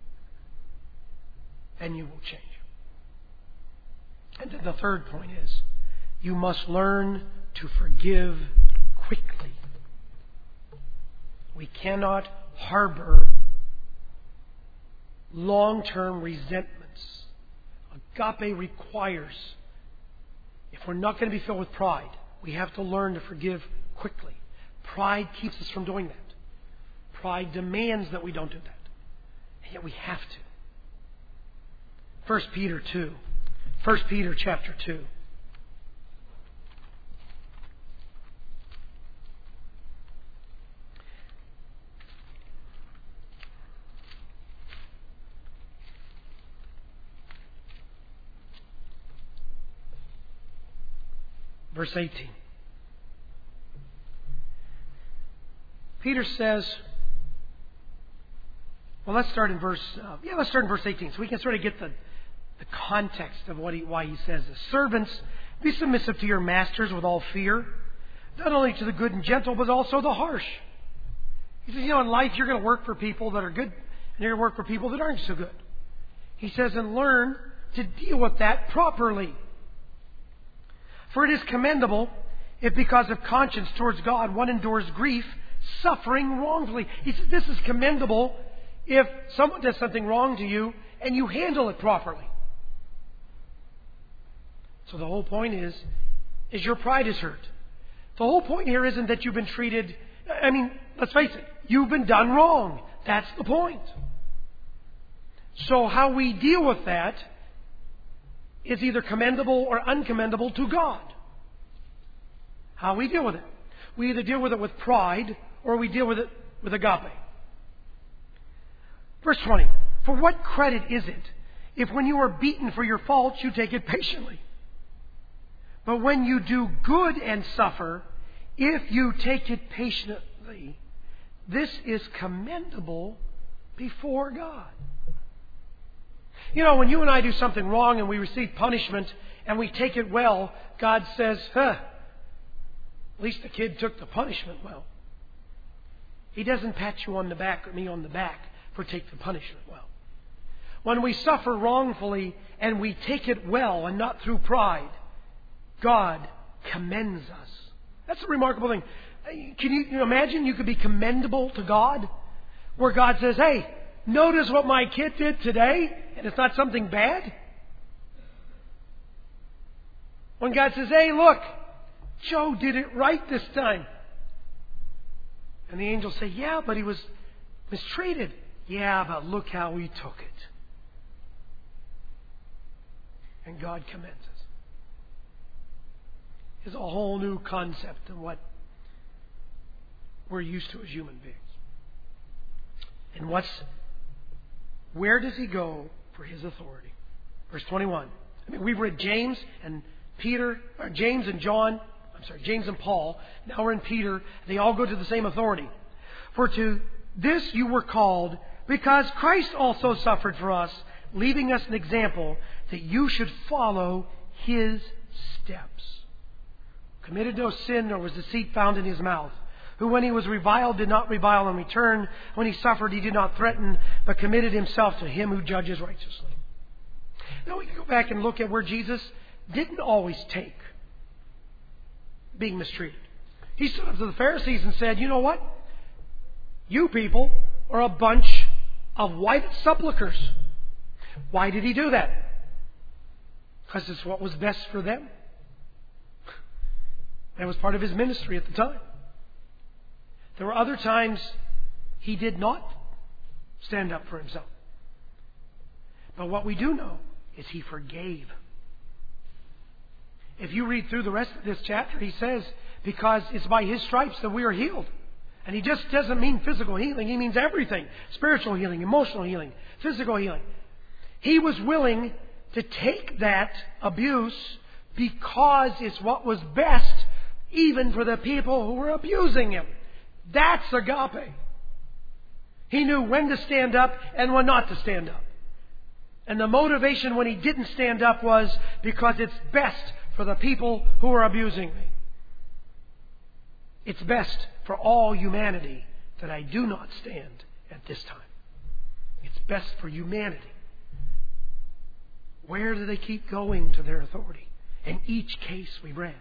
and you will change. And then the third point is, you must learn to forgive quickly. We cannot harbor long-term resentments. Agape requires, if we're not going to be filled with pride, we have to learn to forgive quickly. Pride keeps us from doing that. Pride demands that we don't do that. And yet we have to. 1 Peter 2. 1 Peter chapter 2. Verse 18. Peter says, well, let's start in verse 18, so we can sort of get the context of why he says this. Servants, be submissive to your masters with all fear, not only to the good and gentle, but also the harsh. He says, in life you're going to work for people that are good, and you're going to work for people that aren't so good. He says, and learn to deal with that properly. For it is commendable if because of conscience towards God one endures grief, suffering wrongfully. He says this is commendable if someone does something wrong to you and you handle it properly. So the whole point is your pride is hurt. The whole point here isn't that you've been treated, let's face it, you've been done wrong. That's the point. So how we deal with that is either commendable or uncommendable to God. How we deal with it. We either deal with it with pride or we deal with it with agape. Verse 20. For what credit is it if when you are beaten for your faults you take it patiently? But when you do good and suffer, if you take it patiently, this is commendable before God. When you and I do something wrong and we receive punishment and we take it well, God says, at least the kid took the punishment well. He doesn't pat you on the back or me on the back for taking the punishment well. When we suffer wrongfully and we take it well and not through pride, God commends us. That's a remarkable thing. Can you imagine you could be commendable to God? Where God says, hey, notice what my kid did today, and it's not something bad. When God says, hey, look, Joe did it right this time. And the angels say, yeah, but he was mistreated. Yeah, but look how he took it. And God commends us. It's a whole new concept of what we're used to as human beings. And where does he go for his authority? Verse 21. We've read James and Paul. Now we're in Peter. They all go to the same authority. For to this you were called, because Christ also suffered for us, leaving us an example that you should follow his steps. Committed no sin, nor was deceit found in his mouth. Who when he was reviled did not revile in return. When he suffered he did not threaten, but committed himself to him who judges righteously. Now we can go back and look at where Jesus didn't always take being mistreated. He stood up to the Pharisees and said, you know what? You people are a bunch of white sepulchres. Why did he do that? Because it's what was best for them. That was part of his ministry at the time. There were other times he did not stand up for himself. But what we do know is he forgave. If you read through the rest of this chapter, he says, because it's by his stripes that we are healed. And He just doesn't mean physical healing. He means everything. Spiritual healing, emotional healing, physical healing. He was willing to take that abuse because it's what was best even for the people who were abusing Him. That's agape. He knew when to stand up and when not to stand up. And the motivation when He didn't stand up was because it's best for the people who are abusing me. It's best for all humanity that I do not stand at this time. It's best for humanity. Where do they keep going to their authority? In each case we read,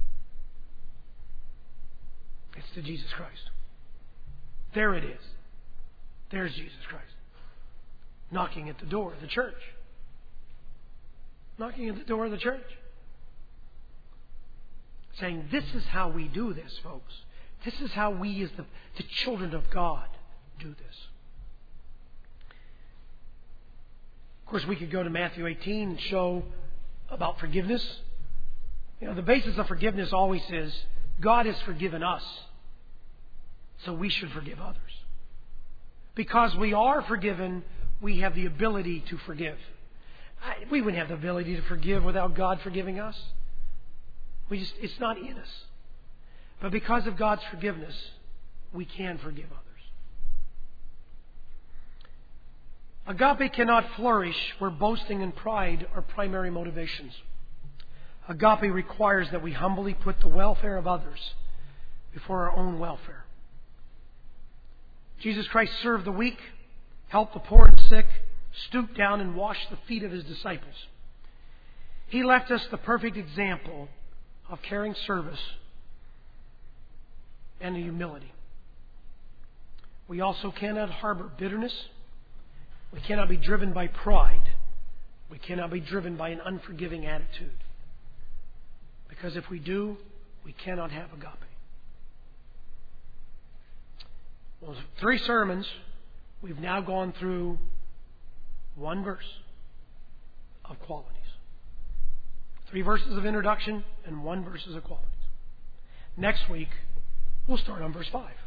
it's to Jesus Christ. There it is. There's Jesus Christ. Knocking at the door of the church. Knocking at the door of the church. Saying, this is how we do this, folks. This is how we as the children of God do this. Of course, we could go to Matthew 18 and show about forgiveness. You know, the basis of forgiveness always is God has forgiven us, so we should forgive others. Because we are forgiven, we have the ability to forgive. We wouldn't have the ability to forgive without God forgiving us. It's not in us. But because of God's forgiveness, we can forgive others. Agape cannot flourish where boasting and pride are primary motivations. Agape requires that we humbly put the welfare of others before our own welfare. Jesus Christ served the weak, helped the poor and sick, stooped down and washed the feet of His disciples. He left us the perfect example of caring service and humility. We also cannot harbor bitterness. We cannot be driven by pride. We cannot be driven by an unforgiving attitude. Because if we do, we cannot have agape. Well, 3 sermons, we've now gone through 1 verse of qualities. 3 verses of introduction and 1 verse of qualities. Next week, we'll start on verse 5.